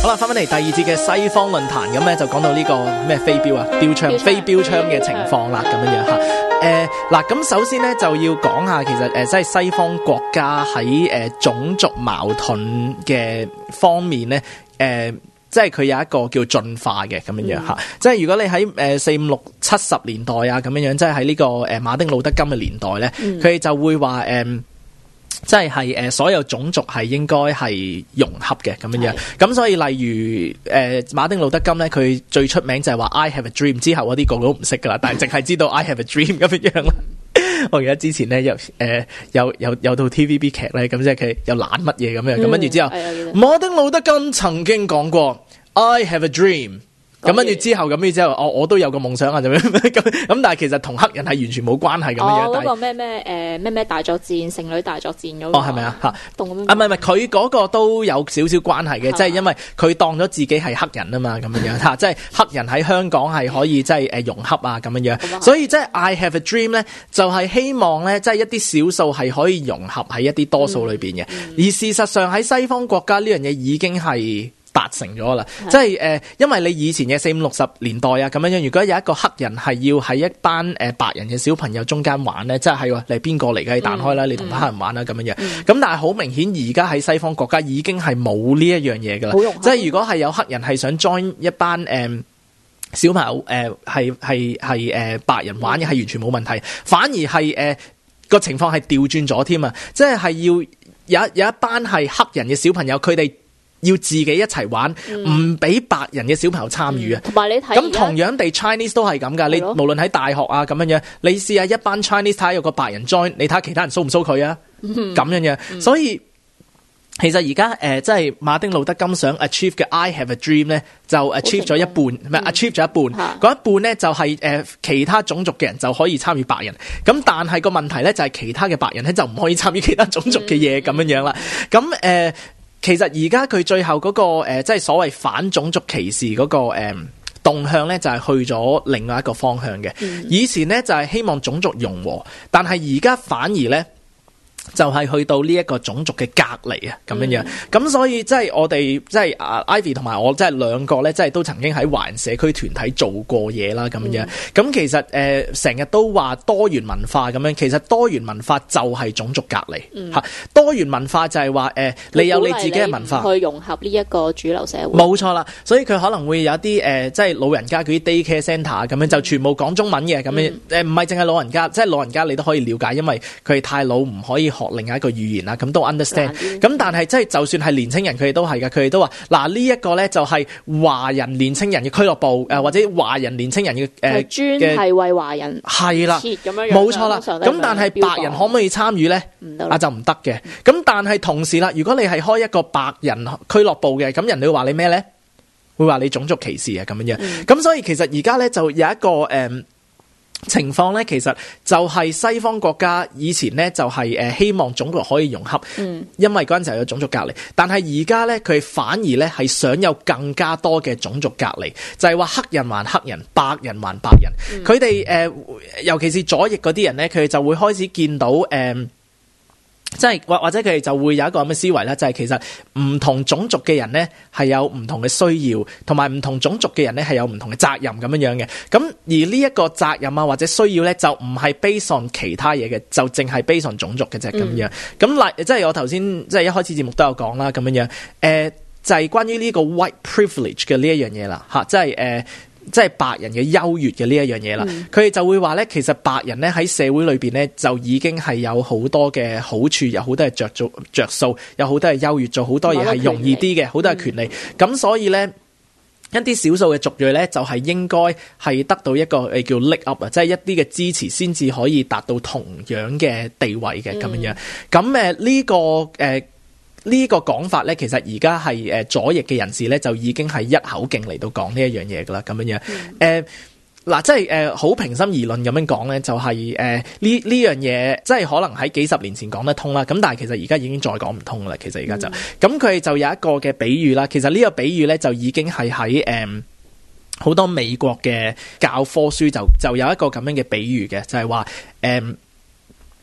好啦，翻返嚟第二節嘅西方論壇，咁咧就講到呢個咩飛鏢啊、標槍、飛鏢槍嘅情況啦，咁樣樣嚇。誒嗱，咁首先咧就要講下，其實誒即係西方國家喺誒、呃、種族矛盾嘅方面咧，誒、呃。即係佢有一個叫進化嘅咁樣樣嚇，嗯、即係如果你喺誒四五六七十年代啊咁樣樣，即係喺呢個誒馬丁路德金嘅年代咧，佢哋、嗯、就會話誒、呃，即係係誒所有種族係應該係融合嘅咁樣樣。咁是所以例如誒、呃、馬丁路德金咧，佢最出名就係話 I have a dream， 之後嗰啲個個都唔識噶啦，但係淨係知道 I have a dream 咁樣樣啦。我而家之前咧有誒有有有套 T V B 劇咧，咁即係佢又懶乜嘢咁樣，咁跟住之後，馬丁路德金曾經講過 I have a dream。咁跟住之後，咁跟住之後，我我都有個夢想啊，咁樣咁咁，但係其實同黑人係完全冇關係咁樣。 哦，嗰個咩咩誒咩咩大作戰，聖女大作戰嗰個。哦，係咪啊？嚇，動啊唔係唔係，佢嗰個都有少少關係嘅，即係因為佢當咗自己係黑人啊嘛，咁樣樣嚇，即係黑人喺香港係可以即係誒融洽啊咁樣樣。所以即係 I have a dream 咧，就係希望咧，即係一啲少數係可以融合喺一啲多數裏邊嘅。而事實上喺西方國家呢樣嘢已經係達成咗啦，即係誒、呃，因為你以前嘅四五六十年代啊咁樣樣，如果有一個黑人係要喺一班誒、呃、白人嘅小朋友中間玩咧，即係係你邊個嚟嘅？你彈開啦，你同黑人玩啦咁樣樣。咁、嗯、但係好明顯，而家喺西方國家已經係冇呢一樣嘢噶啦，即係如果係有黑人係想 join 一班誒、呃、小朋友誒係係係誒白人玩嘅，係完全冇問題，反而係誒個情況係調轉咗添啊！即係係要有有一班係黑人嘅小朋友，佢哋要自己一齊玩，唔俾、嗯、白人嘅小朋友參與啊！同埋、嗯、你睇，咁同樣地 Chinese 都係咁噶。的你無論喺大學啊咁樣樣，你試下一班 Chinese 睇下有個白人 join， 你睇下其他人騷唔騷佢啊？咁、嗯、樣樣，嗯、所以其實而家誒，即係馬丁路德金想 achieve 嘅 I have a dream 咧，就 achieve 咗一半，唔係、嗯、achieve 咗一半。嗰、嗯、一半咧就係、是、誒、呃、其他種族嘅人就可以參與白人，咁但係個問題咧就係、是、其他嘅白人咧就唔可以參與其他種族嘅嘢咁樣樣啦。咁誒。呃其實而家佢最後嗰、那個誒、呃，即係所謂反種族歧視嗰、那個誒、呃、動向咧，就係、是、去咗另外一個方向嘅。嗯、以前咧就係、是、希望種族融和，但係而家反而咧就係、是、去到呢一個種族嘅隔離啊，咁樣樣。咁、嗯、所以即係我哋即係啊 Ivy 同埋我即係兩個咧，即係都曾經喺華人社區團體做過嘢啦，咁樣。咁、嗯、其實誒成日都話多元文化咁樣，其實多元文化就係種族隔離嚇。嗯、多元文化就係話誒，你有你自己嘅文化去融合呢一個主流社會。 冇錯啦，所以佢可能會有啲誒、呃，即係老人家嗰啲 daycare centre 咁樣，就全部講中文嘅咁樣。誒唔係淨係老人家，即係老人家你都可以了解，因為佢哋太老唔可以學另外一個語言啦，咁都 understand。咁但係即係就算係年青人，佢哋都係㗎，佢哋都話嗱呢一個咧就係華人年青人嘅俱樂部誒、呃，或者華人年青人嘅誒專係為華人係啦， 咁樣冇錯啦。咁但係白人可唔可以參與咧？啊就唔得嘅。咁、嗯、但係同時啦，如果你係開一個白人俱樂部嘅，咁人哋會話你咩咧？會話你種族歧視啊咁樣樣。咁、嗯、所以其實而家咧就有一個誒。呃情況咧，其實就係西方國家以前咧就係誒希望種族可以融合，嗯、因為嗰陣時候有種族隔離。但係而家咧佢反而咧係想有更加多嘅種族隔離，就係、是、話黑人還黑人，白人還白人。佢哋誒，尤其是左翼嗰啲人咧，佢哋就會開始見到誒。呃即係或或者佢哋就會有一個咁嘅思維啦，就係、是、其實唔同種族嘅人咧係有唔同嘅需要，同埋唔同種族嘅人咧係有唔同嘅責任咁樣樣嘅。咁而呢一個責任啊或者需要咧就唔係 based on 其他嘢嘅，就淨係 based on 種族嘅啫咁樣。咁例即係我頭先即係一開始節目都有講啦咁樣樣。誒、呃、就係、是、關於呢個 white privilege 嘅呢一樣嘢啦嚇，即係誒。呃即係白人嘅優越嘅呢一樣嘢啦，佢哋、嗯、就會話咧，其實白人咧喺社會裏邊咧就已經係有好多嘅好處，有好多係着做着數，有好多係優越，做好多嘢係容易啲嘅，好多係權利。咁、嗯、所以咧，一啲少數嘅族裔咧就係應該係得到一個誒叫 leg up 啊，即係一啲嘅支持先至可以達到同樣嘅地位嘅咁樣樣。咁誒呢個誒。呃呢個講法咧，其實而家係誒左翼嘅人士咧，就已經係一口徑嚟到講呢一樣嘢噶啦，咁樣樣。誒、嗯，嗱、呃，即係誒，好、呃、平心而論咁樣講咧，就係誒呢呢樣嘢，即係可能喺幾十年前講得通啦。咁但係其實而家已經再講唔通啦。其實而家就咁，佢、嗯、就有一個嘅比喻啦。其實呢個比喻咧，就已經係喺誒好多美國嘅教科書就就有一個咁樣嘅比喻嘅，就係話誒。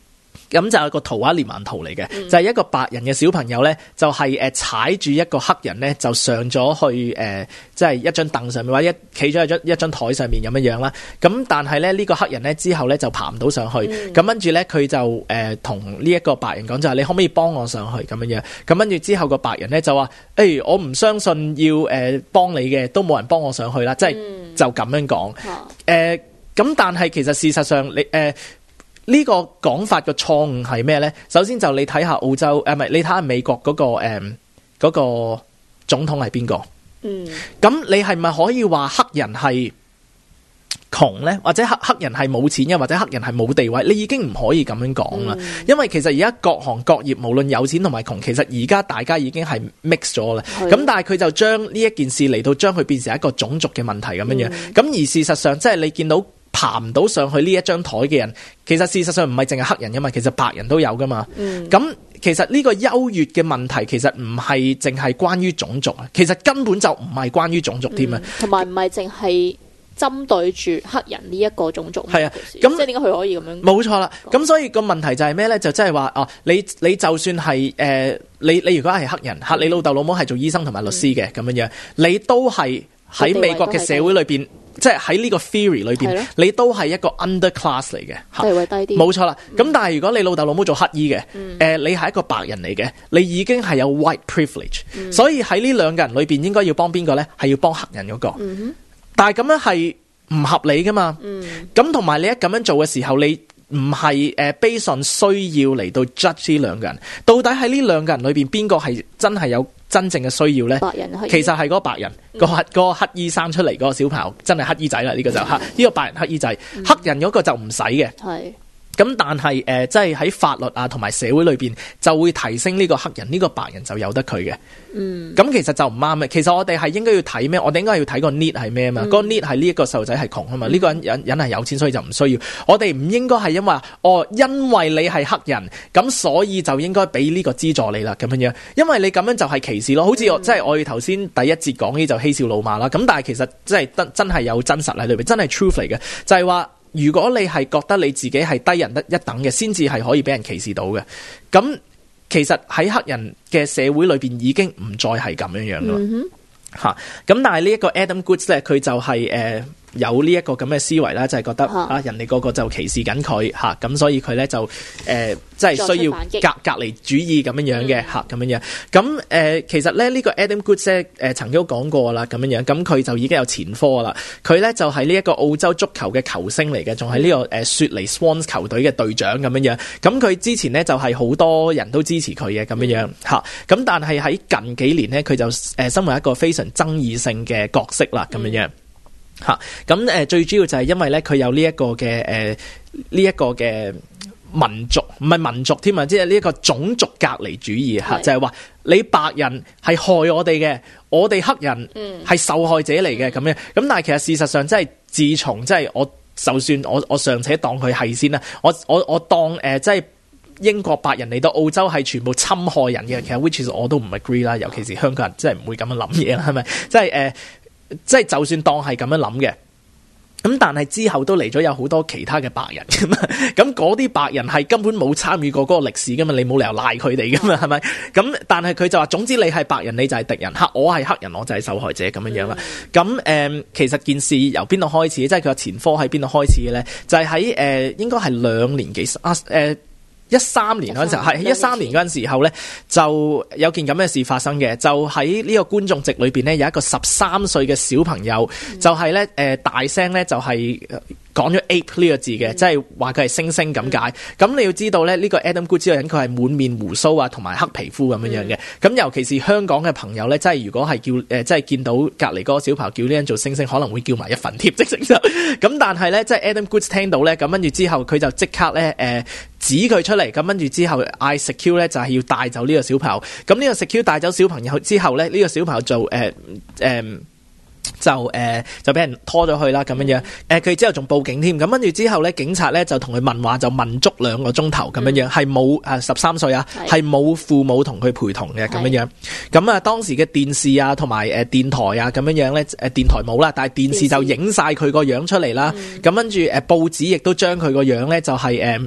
咁就係個圖畫連環圖嚟嘅，嗯、就係一個白人嘅小朋友咧，就係、是、誒踩住一個黑人咧，就上咗去誒，即、呃、係、就是、一張凳上面，或者企咗喺張一張台上面咁樣樣啦。咁但係咧呢、這個黑人咧之後咧就爬唔到上去，咁跟住咧佢就誒同呢一個白人講就係你可唔可以幫我上去咁樣樣？咁跟住之後個白人咧就話：誒、欸、我唔相信要誒幫、呃、你嘅，都冇人幫我上去啦。即係、嗯、就咁樣講。誒、呃、咁但係其實事實上你誒。呃呢個講法嘅錯誤係咩咧？首先就你睇下澳洲，誒唔係你睇下美國嗰、嗰個誒嗰、嗯嗰個總統係邊個？嗯，咁你係咪可以話黑人係窮咧？或者黑黑人係冇錢嘅，或者黑人係冇地位？你已經唔可以咁樣講啦，嗯、因為其實而家各行各業無論有錢同埋窮，其實而家大家已經係 mix 咗啦。咁的但係佢就將呢一件事嚟到將佢變成一個種族嘅問題咁樣樣。咁、嗯、而事實上，即係你見到。爬唔到上去呢一張台嘅人，其實事實上唔係淨係黑人噶嘛，其實白人都有噶嘛。咁、嗯、其實呢個優越嘅問題，其實唔係淨係關於種族啊，其實根本就唔係關於種族添啊， 同埋唔係淨係針對住黑人呢一個種族。係啊，咁即係點解佢可以咁樣？冇錯啦。咁所以個問題就係咩咧？就即係話哦，你你就算係誒、呃，你你如果係黑人，吓你老豆老母係做醫生同埋律師嘅咁樣樣，你都係喺美國嘅社會裏邊。即係喺呢個 theory 裏邊，你都係一個 underclass 嚟嘅， 地位低啲。 冇錯啦。咁、嗯、但係如果你老豆老母做乞衣嘅，誒、嗯呃，你係一個白人嚟嘅，你已經係有 white privilege、嗯。所以喺呢兩個人裏邊，應該要幫邊個咧？係要幫黑人嗰、那個。嗯、哼但係咁樣係唔合理噶嘛？咁同埋你一咁樣做嘅時候，你唔係誒 based on 需要嚟到 judge 呢兩個人，到底喺呢兩個人裏邊邊個係真係有真正嘅需要咧？白人其實係嗰個白人，嗯、個黑嗰個黑衣生出嚟嗰個小朋友真係黑衣仔啦，呢、這個就黑呢、這個白人黑衣仔，嗯、黑人嗰個就唔使嘅。係。咁但係誒，即係喺法律啊同埋社會裏邊，就會提升呢個黑人，呢、呢個白人就有得佢嘅。嗯，咁其實就唔啱嘅。其實我哋係應該要睇咩？我哋應該要睇個 need 係咩啊嘛？嗯、個 need 係呢一個細路仔係窮啊嘛？呢、嗯、個人人人係有錢，所以就唔需要。我哋唔應該係因為哦，因為你係黑人，咁所以就應該俾呢個資助你啦咁樣樣。因為你咁樣就係歧視咯。好似我、嗯、即係我哋頭先第一節講呢就嬉笑怒罵啦。咁但係其實即係真真係有真實喺裏邊，真係 truth 嚟嘅，就係、是、話。如果你係覺得你自己係低人一等嘅，先至係可以俾人歧視到嘅。咁其實喺黑人嘅社會裏邊已經唔再係咁樣樣咯。嚇、嗯哼！咁、啊、但係呢一個 Adam Goodes 咧，佢就係、是、誒。呃有呢一個咁嘅思維啦，就係、是、覺得啊，人哋個個就歧視緊佢嚇，咁、啊、所以佢咧就誒，即、呃、係需要隔隔離主義咁樣樣嘅嚇，咁樣樣。咁、呃、誒，其實咧呢、這個 Adam Goodes 咧誒曾經講過啦，咁樣樣，咁佢就已經有前科啦。佢咧就係呢一個澳洲足球嘅球星嚟嘅，仲係呢個誒雪梨 Swans 球隊嘅隊長咁樣樣。咁佢之前咧就係好多人都支持佢嘅咁樣樣嚇。咁但係喺近幾年咧，佢就誒身為一個非常爭議性嘅角色啦，咁樣樣。吓，咁誒、啊、最主要就係因為咧佢有呢一個嘅誒呢一個嘅民族唔係民族添啊，即係呢一個種族隔離主義吓，是就係話你白人係害我哋嘅，我哋黑人係受害者嚟嘅咁樣。咁但係其實事實上即係自從即係我就算我我尚且當佢係先啦，我我我當誒即係英國白人嚟到澳洲係全部侵害人嘅，其實 which is 我都唔 agree 啦，尤其是香港人真係唔會咁樣諗嘢啦，係咪？即係誒。呃即係就算當係咁樣諗嘅，咁但係之後都嚟咗有好多其他嘅白人噶嘛，咁嗰啲白人係根本冇參與過嗰個歷史噶嘛，你冇理由賴佢哋噶嘛，係咪？咁但係佢就話，總之你係白人你就係敵人，黑我係黑人我就係受害者咁樣樣啦。咁誒、嗯，其實件事由邊度開始？即係佢個前科喺邊度開始嘅咧？就係喺誒，應該係兩年幾啊誒。呃一三年嗰陣時候，係一三年嗰陣時候咧，就有件咁嘅事發生嘅，就喺呢個觀眾席裏邊咧，有一個十三歲嘅小朋友，嗯、就係咧誒大聲咧就係、是。講咗 ape 呢個字嘅，即係話佢係猩猩咁解。咁、嗯、你要知道咧，呢、這個 Adam Goodes 呢個人佢係滿面鬍鬚啊，同埋黑皮膚咁樣樣嘅。咁、嗯、尤其是香港嘅朋友咧，即係如果係叫誒、呃，即係見到隔離嗰個小朋友叫呢人做猩猩，可能會叫埋一份貼即成就。咁但係咧，即係 Adam Goodes 聽到咧，咁跟住之後佢就即刻咧誒、呃、指佢出嚟，咁跟住之後嗌 secure 咧就係要帶走呢個小朋友。咁呢個 secure 帶走小朋友之後咧，呢、這個小朋友就誒誒。呃呃就誒、呃、就俾人拖咗去啦咁樣樣，誒佢之後仲報警添，咁跟住之後咧，警察咧就同佢問話，就問足兩個鐘頭咁樣樣，係冇誒十三歲啊，係冇父母同佢陪同嘅咁樣樣。咁啊當時嘅電視啊同埋誒電台啊咁樣樣咧，誒電台冇啦，但係電視就影晒佢個樣出嚟啦。咁跟住誒報紙亦都將佢個樣咧就係誒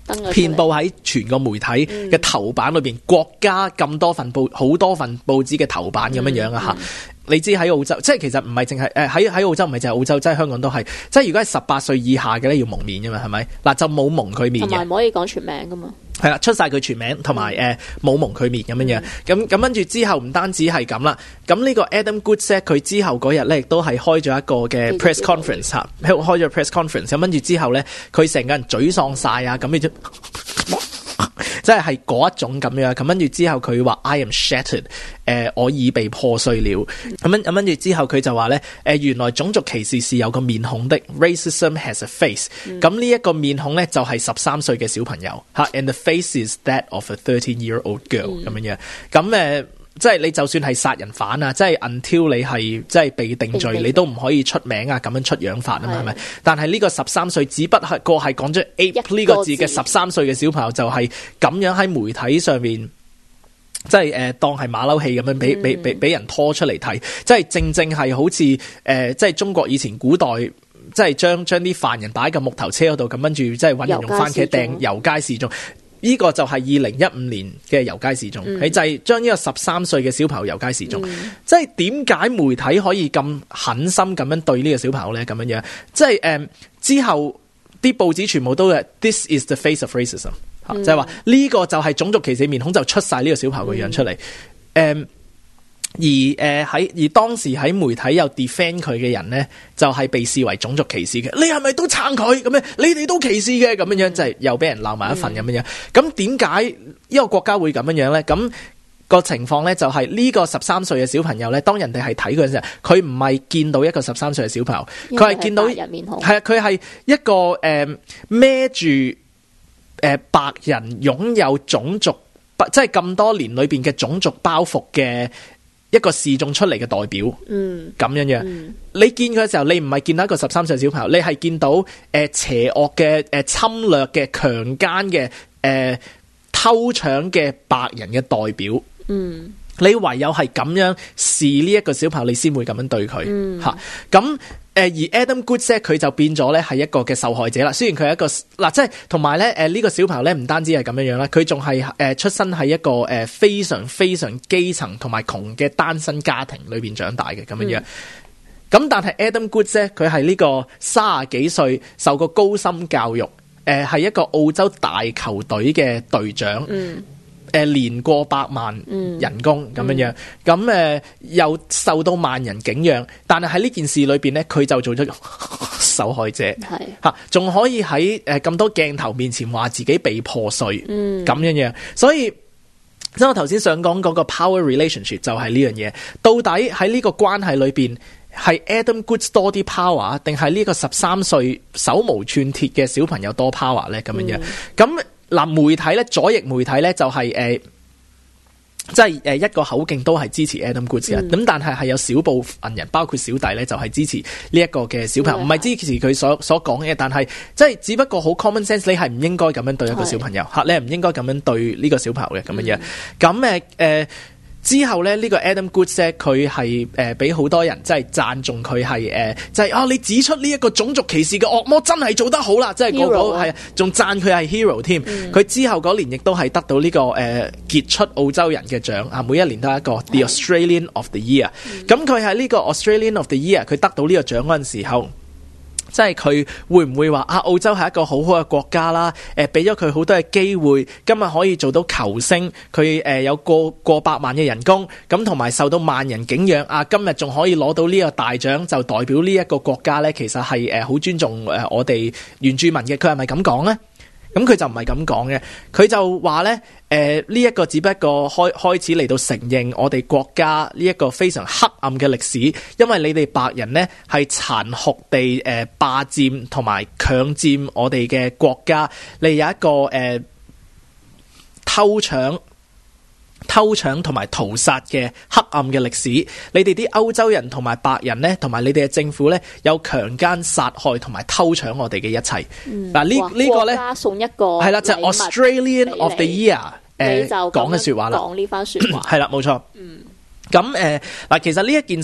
遍佈喺全個媒體嘅頭版裏邊，嗯、國家咁多份報好多份報紙嘅頭版咁樣樣啊嚇。嗯嗯你知喺澳洲，即係其實唔係淨係誒喺喺澳洲，唔係淨係澳洲，即係香港都係。即係如果係十八歲以下嘅咧，要蒙面㗎嘛，係咪？嗱就冇蒙佢面嘅， 同埋唔可以講全名㗎嘛。 係啦，出晒佢全名，同埋誒冇蒙佢面咁樣樣。咁咁跟住之後，唔單止係咁啦。咁呢個 Adam Goodes 佢之後嗰日咧，亦都係開咗一個嘅 press conference 嚇，開咗 press conference。咁跟住之後咧，佢成個人沮喪晒啊，咁樣。即係係嗰一種咁樣，咁跟住之後佢話 I am shattered，誒、呃、我已被破碎了。咁跟咁跟住之後佢就話咧，誒、呃、原來種族歧視是有個面孔的 ，racism has a face。咁呢一個面孔咧就係十三歲嘅小朋友嚇 ，and the face is that of a thirteen year old girl 咁樣樣。咁誒。即係你就算係殺人犯啊，即係 until 你係即係被定罪，你都唔可以出名啊，咁樣出樣法啊嘛，係咪？但係呢個十三歲，只不過係講咗 ape 呢個字嘅十三歲嘅小朋友，就係咁樣喺媒體上面，即係誒、呃、當係馬騮戲咁樣俾俾俾俾人拖出嚟睇，即係正正係好似誒、呃、即係中國以前古代，即係將將啲犯人擺喺個木頭車嗰度，咁跟住即係揾人用番茄掟遊街示眾。呢個就係二零一五年嘅遊街示眾，佢、嗯、就係將呢個十三歲嘅小朋友遊街示眾。嗯、即係點解媒體可以咁狠心咁樣對呢個小朋友咧？咁樣樣，即係誒、嗯、之後啲報紙全部都係 This is the face of racism，嗯、就係話呢個就係種族歧視面孔，就出晒呢個小朋友個樣出嚟。誒、嗯。嗯而誒喺、呃、而當時喺媒體有 defend 佢嘅人咧，就係、是、被視為種族歧視嘅。你係咪都撐佢咁樣？你哋都歧視嘅咁樣樣，就係又俾人鬧埋一份咁樣樣。咁點解呢個國家會咁樣樣咧？咁、那個情況咧就係呢個十三歲嘅小朋友咧，當人哋係睇佢嘅時候，佢唔係見到一個十三歲嘅小朋友，佢係見到係啊，佢係一個誒孭住誒白人擁有種族，即係咁多年裏邊嘅種族包袱嘅。一個示眾出嚟嘅代表，嗯，咁樣樣，嗯、你見佢嘅時候，你唔係見到一個十三歲小朋友，你係見到誒、呃、邪惡嘅、誒、呃、侵略嘅、強姦嘅、誒、呃、偷搶嘅白人嘅代表，嗯，你唯有係咁樣視呢一個小朋友，你先會咁樣對佢，吓、嗯，咁。誒而 Adam Goodes 佢就變咗咧係一個嘅受害者啦。雖然佢係一個嗱，即係同埋咧誒呢個小朋友咧唔單止係咁樣樣啦，佢仲係誒出身喺一個誒非常非常基層同埋窮嘅單身家庭裏邊長大嘅咁樣樣。咁、嗯、但係 Adam Goodes 佢係呢個三十幾歲受過高深教育，誒係一個澳洲大球隊嘅隊長。嗯誒年過百萬人工咁樣、嗯、樣，咁誒、呃、又受到萬人景仰，但係喺呢件事裏邊咧，佢就做咗受害者，係嚇，仲可以喺誒咁多鏡頭面前話自己被破碎，咁、嗯、樣樣，所以即係我頭先想講嗰個 power relationship 就係呢樣嘢，到底喺呢個關係裏邊係 Adam Goodes 多啲 power， 定係呢個十三歲手無寸鐵嘅小朋友多 power 咧？咁樣樣，咁、嗯。嗱，媒體咧，左翼媒體咧就係、是、誒，即係誒一個口徑都係支持 Adam Goodes 嘅、嗯，咁但係係有少部分人，包括小弟咧，就係、是、支持呢一個嘅小朋友，唔係、嗯、支持佢所所講嘅，但係即係只不過好 common sense，你係唔應該咁樣對一個小朋友嚇，是你係唔應該咁樣對呢個小朋友嘅咁樣樣，咁誒誒。呃之後咧，呢、這個 Adam Goodes 佢係誒俾好多人即係讚頌佢係誒，就係、是、啊你指出呢一個種族歧視嘅惡魔真係做得好啦，即係個個係仲讚佢係 hero 添。佢、嗯、之後嗰年亦都係得到呢、這個誒、呃、傑出澳洲人嘅獎啊，每一年都係一個 The Australian of the Year。咁佢係呢個 Australian of the Year，佢得到呢個獎嗰陣時候。即係佢會唔會話啊？澳洲係一個好好嘅國家啦，誒俾咗佢好多嘅機會，今日可以做到球星，佢誒、呃、有過過百萬嘅人工，咁同埋受到萬人景仰啊！今日仲可以攞到呢個大獎，就代表呢一個國家咧，其實係誒好尊重誒我哋原住民嘅。佢係咪咁講咧？咁佢就唔係咁講嘅，佢就話咧，誒呢一個只不過開開始嚟到承認我哋國家呢一個非常黑暗嘅歷史，因為你哋白人呢係殘酷地誒、呃、霸佔同埋強佔我哋嘅國家，你有一個誒、呃、偷搶。偷搶同埋屠殺嘅黑暗嘅歷史，你哋啲歐洲人同埋白人呢，同埋你哋嘅政府呢，有強姦殺害同埋偷搶我哋嘅一切。嗱呢呢個呢，送一個係啦，就係、Australian of the Year 誒講嘅説話啦，講呢番説話係啦，冇錯。嗯，咁誒嗱，其實呢一件事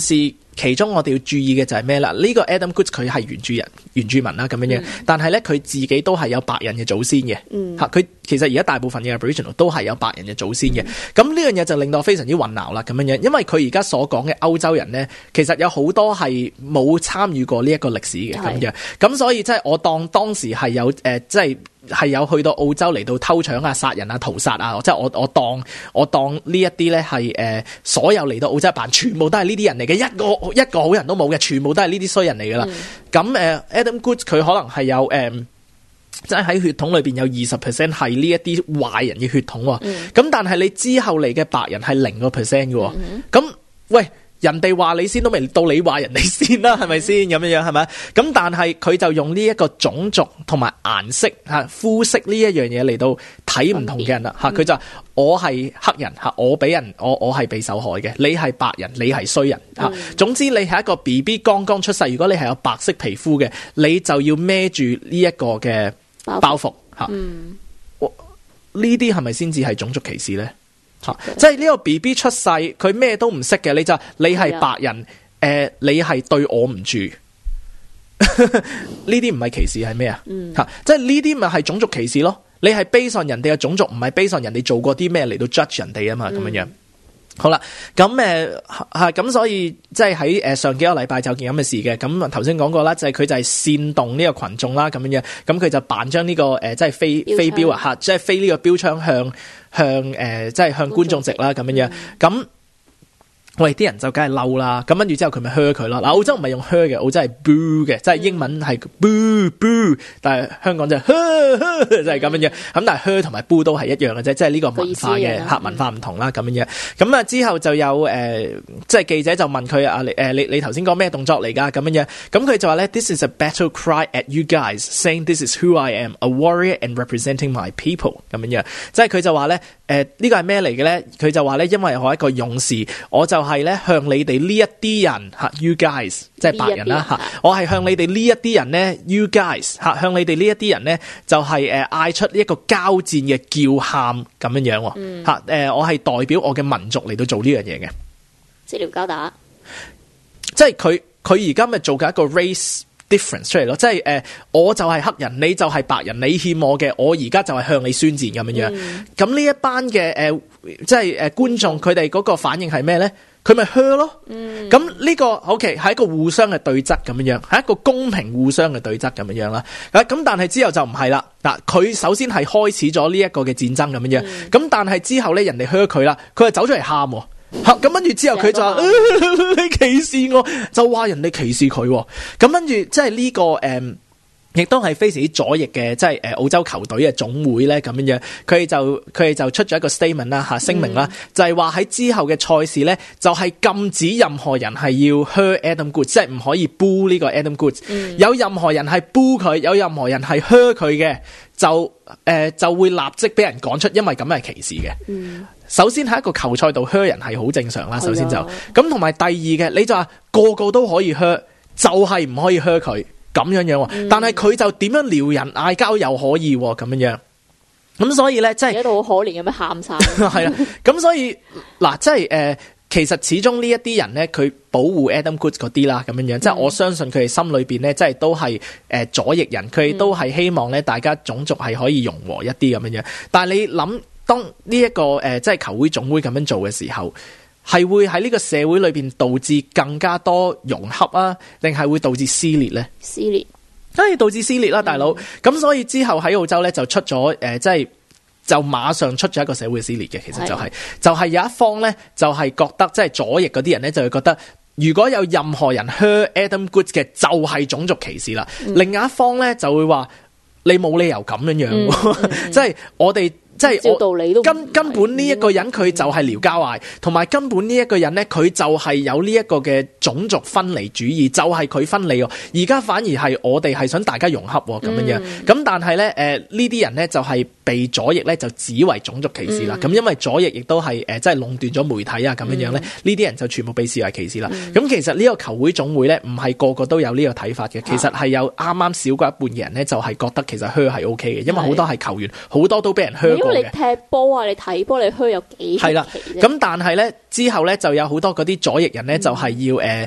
其中我哋要注意嘅就係咩啦？呢、這個 Adam Goodes 佢係原住人、原住民啦咁樣樣，嗯、但係咧佢自己都係有白人嘅祖先嘅。 嗯， 嚇佢其實而家大部分嘅 Aboriginal 都係有白人嘅祖先嘅。咁呢、嗯、樣嘢就令到我非常之混淆啦咁樣樣，因為佢而家所講嘅歐洲人咧，其實有好多係冇參與過呢一個歷史嘅咁樣。咁所以即係我當當時係有誒、呃，即係。係有去到澳洲嚟到偷搶啊、殺人啊、屠殺啊，即係我我當我當呢一啲咧係誒所有嚟到澳洲辦，全部都係呢啲人嚟嘅，一個一個好人都冇嘅，全部都係呢啲衰人嚟噶啦。咁誒、嗯呃、Adam Goodes 佢可能係有誒，即係喺血統裏邊有二十 percent 係呢一啲壞人嘅血統喎。咁、嗯、但係你之後嚟嘅白人係零個 percent 嘅喎。咁、嗯、喂。人哋話你先都未到你話人哋先啦，係咪先咁樣樣係咪？咁但係佢就用呢一個種族同埋顏色嚇膚色呢一樣嘢嚟到睇唔同嘅人啦嚇。佢、嗯、就我係黑人嚇，我俾人我我係被受害嘅，你係白人，你係衰人嚇。嗯、總之你係一個 B B 剛剛出世，如果你係有白色皮膚嘅，你就要孭住呢一個嘅包袱嚇。嗯，呢啲係咪先至係種族歧視咧？啊、即係呢個 B B 出世，佢咩都唔識嘅，你就你係白人，誒、呃，你係對我唔住，呢啲唔係歧視係咩啊？吓、嗯，即係呢啲咪係種族歧視咯？你係 base on人哋嘅種族，唔係 base on人哋做過啲咩嚟到 judge 人哋啊嘛？咁樣樣。好啦，咁誒係咁，所以即係喺誒上幾個禮拜就件咁嘅事嘅。咁頭先講過啦，就係、是、佢就係煽動呢個群眾啦，咁樣樣。咁佢就扮將呢個誒、呃、即係飛槍飛鏢啊吓，即係飛呢個標槍向向誒、呃、即係向觀眾席啦，咁樣樣咁。嗯喂，啲人就梗係嬲啦，咁跟住之後佢咪噓佢咯。嗱，澳洲唔係用噓嘅，澳洲係 boo 嘅，即係英文係 boo boo，但係香港就係噓噓就係咁樣樣。咁但係噓同埋 boo 都係一樣嘅啫，即係呢個文化嘅客文化唔同啦，咁樣樣。咁啊之後就有誒、呃，即係記者就問佢啊，誒你你頭先講咩動作嚟㗎？咁樣樣，咁佢就話咧 ，This is a battle cry at you guys, saying this is who I am, a warrior and representing my people。咁樣樣，即係佢就話咧，誒、呃、呢個係咩嚟嘅咧？佢就話咧，因為我係一個勇士，我就係咧向你哋呢一啲人吓 ，you guys 即係白人啦吓，我係向你哋呢一啲人咧 ，you guys 吓向你哋呢一啲人咧，就係誒嗌出一個交戰嘅叫喊咁樣樣吓，誒、嗯呃、我係代表我嘅民族嚟到做呢樣嘢嘅， 即係撩交打， 即係佢佢而家咪做緊一個 race difference 出嚟咯，即係誒、呃、我就係黑人，你就係白人，你欠我嘅，我而家就係向你宣戰咁樣樣。咁呢、嗯、一班嘅誒、呃、即係誒、呃、觀眾，佢哋嗰個反應係咩咧？佢咪噓咯。咁呢、嗯、個 OK 係一個互相嘅對質咁樣樣，係一個公平互相嘅對質咁樣樣啦。咁但係之後就唔係啦。嗱，佢首先係開始咗呢一個嘅戰爭咁樣樣。咁、嗯、但係之後咧，人哋噓佢啦，佢就走出嚟喊。吓，咁跟住之後佢就話、呃、你歧視我，就話人哋歧視佢。咁跟住即係呢個誒。嗯亦都係非常之左翼嘅，即係誒澳洲球隊嘅總會咧咁樣樣，佢哋就佢哋就出咗一個 statement 啦嚇聲明啦，嗯、就係話喺之後嘅賽事咧，就係、是、禁止任何人係要 hurt Adam Goodes，即係唔可以 boo 呢個 Adam Goodes、嗯。有任何人係 boo 佢，有任何人係 hurt 佢嘅，就誒、呃、就會立即俾人趕出，因為咁係歧視嘅。嗯、首先喺一個球賽度 hurt 人係好正常啦，首先就咁，同埋第二嘅你就話個個都可以 hurt，就係唔可以 hurt 佢。咁樣樣，嗯、但係佢就點樣撩人嗌交又可以咁樣樣，咁所以咧，即係喺度好可憐咁樣喊晒， 係啦。咁所以嗱，即係誒、呃，其實始終呢一啲人咧，佢保護 Adam Goodes 嗰啲啦，咁樣樣，即係、嗯、我相信佢哋心裏邊咧，即係都係誒、呃、左翼人，佢哋都係希望咧，大家種族係可以融和一啲咁樣樣。但係你諗，當呢、這、一個誒、呃，即係球會總會咁樣做嘅時候，係會喺呢個社會裏邊導致更加多融合啊，定係會導致撕裂咧？ 撕裂， 梗係導致撕裂啦，大佬。咁、嗯、所以之後喺澳洲咧就出咗誒、呃，即係就馬上出咗一個社會撕裂嘅。其實就係、是、的就係有一方咧，就係、是、覺得即係左翼嗰啲人咧，就會覺得如果有任何人 hurt Adam Goodes 嘅，就係種族歧視啦。嗯、另外一方咧就會話你冇理由咁樣樣，嗯嗯、即係我哋。即係我根根本呢一個人佢就係撩交嗌，同埋根本呢一個人咧佢就係有呢一個嘅種族分離主義，就係、是、佢分離。而家反而係我哋係想大家融合咁樣樣。咁、嗯、但係咧誒呢啲人咧就係被左翼咧就指為種族歧視啦。咁、嗯、因為左翼亦都係誒即係壟斷咗媒體啊咁樣樣咧，呢啲、嗯、人就全部被視為歧視啦。咁、嗯、其實呢個球會總會咧唔係個個都有呢個睇法嘅，其實係有啱啱少過一半嘅人咧就係覺得其實噓係 O K 嘅，因為好多係球員，好多都俾人噓過。 你踢波啊，你睇波你噓有幾奇啫？ 係啦，咁但係咧之後咧就有好多嗰啲左翼人咧就係要誒，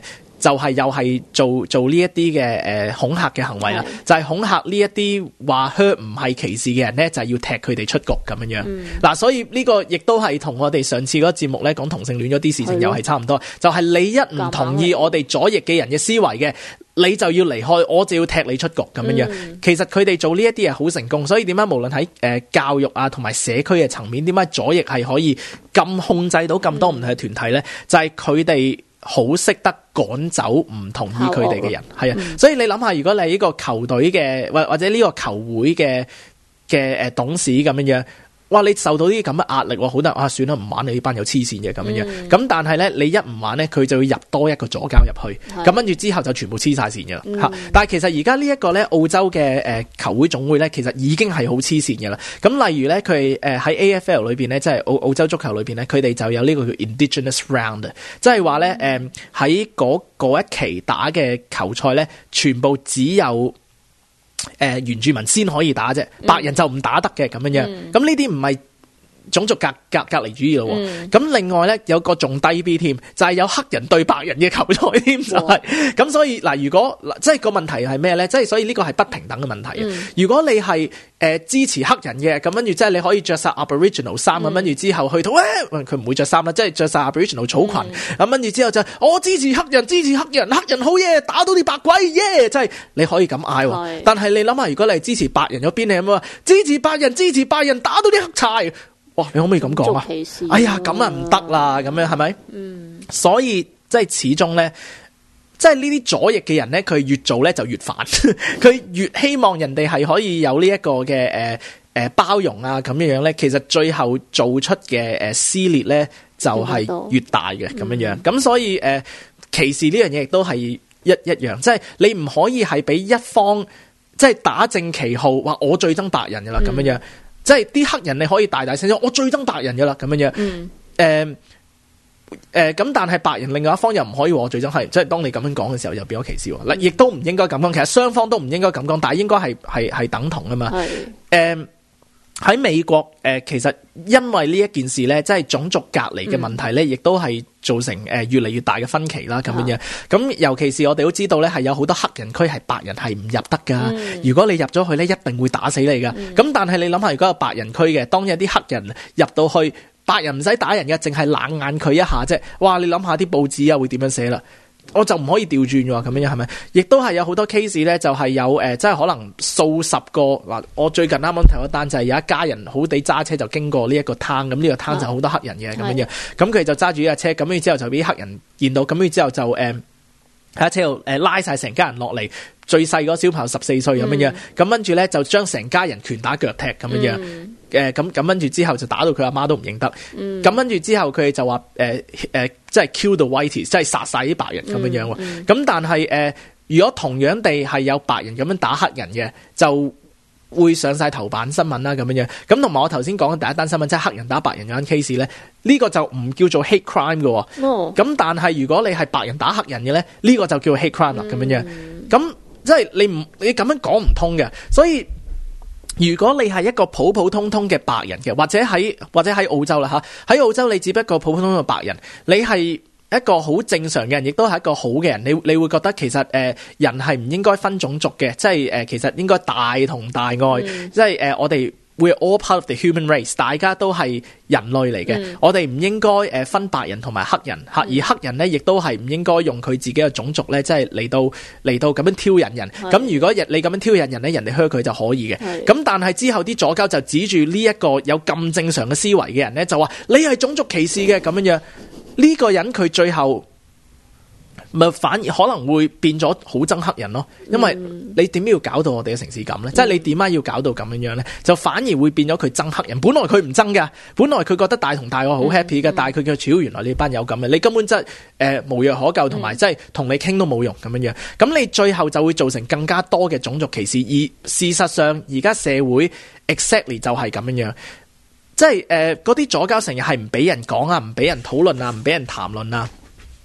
就係、是、又係做做呢一啲嘅誒恐嚇嘅行為啦，就係、是、恐嚇呢一啲話 hurt 唔係歧視嘅人咧，就係、是、要踢佢哋出局咁樣樣。嗱、嗯啊，所以呢個亦都係同我哋上次嗰個節目咧講同性戀嗰啲事情又係差唔多，就係、是、你一唔同意我哋左翼嘅人嘅思維嘅，你就要離開，我就要踢你出局咁樣樣。嗯、其實佢哋做呢一啲係好成功，所以點解無論喺誒教育啊同埋社區嘅層面，點解左翼係可以咁控制到咁多唔同嘅團體咧？就係佢哋好識得趕走唔同意佢哋嘅人，係啊。嗯、所以你諗下，如果你係呢個球隊嘅或或者呢個球會嘅嘅誒董事咁樣樣。哇！你受到呢啲咁嘅壓力，好得啊！算啦，唔玩你呢班有黐線嘅咁樣樣。咁、嗯、但係咧，你一唔玩咧，佢就要入多一個左膠入去。咁跟住之後就全部黐晒線嘅啦嚇。但係其實而家呢一個咧，澳洲嘅誒球會總會咧，其實已經係好黐線嘅啦。咁例如咧，佢誒喺 A F L 裏邊咧，即係澳澳洲足球裏邊咧，佢哋就有呢個叫 Indigenous Round，即係話咧誒喺嗰嗰一期打嘅球賽咧，全部只有誒、呃、原住民先可以打啫，白人就唔打得嘅咁樣樣。咁呢啲唔係種族隔隔隔離主義咯。咁、嗯、另外咧有個仲低 B 添，就係、是、有黑人對白人嘅球賽添，就係、是、咁。所以嗱，如果即係個問題係咩咧？即係所以呢個係不平等嘅問題。嗯、如果你係誒、呃、支持黑人嘅，咁跟住即係你可以着晒 Aboriginal 衫咁，跟住、嗯、之後去到誒，佢唔會着衫啦，即係着晒 Aboriginal 草裙咁，跟住、嗯、之後就我支持黑人，支持黑人，黑人好嘢，打到啲白鬼耶！即係你可以咁嗌，是但係你諗下，如果你係支持白人嗰邊，你有冇話支持白人，支持白人打到啲黑柴？哇！你可唔可以咁講啊？哎呀，咁啊唔得啦，咁樣係咪？嗯，所以即係始終咧，即係呢啲左翼嘅人咧，佢越做咧就越煩，佢越希望人哋係可以有呢一個嘅誒誒包容啊咁樣樣咧，其實最後做出嘅誒撕裂咧就係越大嘅咁樣樣。咁、嗯、所以誒、呃、歧視呢樣嘢亦都係一一樣，即係你唔可以係俾一方即係打正旗號話我最憎白人噶啦咁樣樣。即係啲黑人你可以大大聲聲，我最憎白人噶啦咁樣樣。嗯。誒誒，咁但係白人另外一方又唔可以話我最憎黑人，即係當你咁樣講嘅時候，又變咗歧視。嗱、嗯，亦都唔應該咁講。其實雙方都唔應該咁講，但係應該係係係等同啊嘛。係是。誒喺、呃、美國誒、呃，其實因為呢一件事咧，即係種族隔離嘅問題咧，亦、嗯、都係造成誒、呃、越嚟越大嘅分歧啦。咁樣樣。咁、啊、尤其是我哋都知道咧，係有好多黑人區係白人係唔入得噶。嗯、如果你入咗去咧，一定會打死你噶。咁、嗯、但係你諗下，如果有白人區嘅，當有啲黑人入到去，白人唔使打人嘅，淨係冷眼佢一下啫。哇！你諗下啲報紙啊會點樣寫啦？我就唔可以調轉喎，咁樣係咪？亦都係有好多 case 咧，就係有誒，即係可能數十個嗱。我最近啱啱睇咗單，就係有一家人好地揸車就經過呢一個灘，咁呢個灘就好多黑人嘅咁樣樣。咁佢就揸住呢架車，咁樣之後就俾黑人見到，咁樣之後就誒喺架車度誒拉晒成家人落嚟，最細嗰小朋友十四歲咁樣樣，咁跟住咧就將成家人拳打腳踢咁樣樣。誒咁咁跟住之後就打到佢阿媽都唔認得，咁跟住之後佢哋就話誒誒，即係 kill the whites，即係殺晒啲白人咁樣樣喎。咁、嗯嗯、但係誒、呃，如果同樣地係有白人咁樣打黑人嘅，就會上晒頭版新聞啦咁樣樣。咁同埋我頭先講嘅第一單新聞，即係黑人打白人嗰單 case 咧，呢、這個就唔叫做 hate crime 嘅。哦，咁但係如果你係白人打黑人嘅咧，呢、這個就叫 hate crime 啦咁樣樣。咁即係你唔你咁樣講唔通嘅，所以。如果你係一個普普通通嘅白人嘅，或者喺或者喺澳洲啦吓，喺澳洲你只不過普普通通嘅白人，你係一個好正常嘅人，亦都係一個好嘅人，你你會覺得其實誒、呃、人係唔應該分種族嘅，即係誒、呃、其實應該大同大愛，嗯、即係誒、呃、我哋。We're all part of the human race， 大家都係人類嚟嘅，嗯、我哋唔應該誒分白人同埋黑人嚇，嗯、而黑人咧亦都係唔應該用佢自己嘅種族咧，即係嚟到嚟到咁樣挑釁人。咁是如果日你咁樣挑釁人咧，人哋噓佢就可以嘅。咁是但係之後啲左膠就指住呢一個有咁正常嘅思維嘅人咧，就話你係種族歧視嘅咁樣樣。呢、呢個人佢最後。咪反而可能會變咗好憎黑人咯，因為你點解要搞到我哋嘅城市咁咧？即係、嗯、你點解要搞到咁樣樣咧？就反而會變咗佢憎黑人。本來佢唔憎㗎，本來佢覺得大同大愛好 happy 嘅，嗯、但係佢嘅超原來呢班有咁嘅，你根本真係誒無藥可救，同埋即係同你傾都冇用咁樣樣。咁你最後就會造成更加多嘅種族歧視。而事實上，而家社會 exactly 就係咁樣樣，即係誒嗰啲左膠成日係唔俾人講啊，唔俾人討論啊，唔俾人談論啊。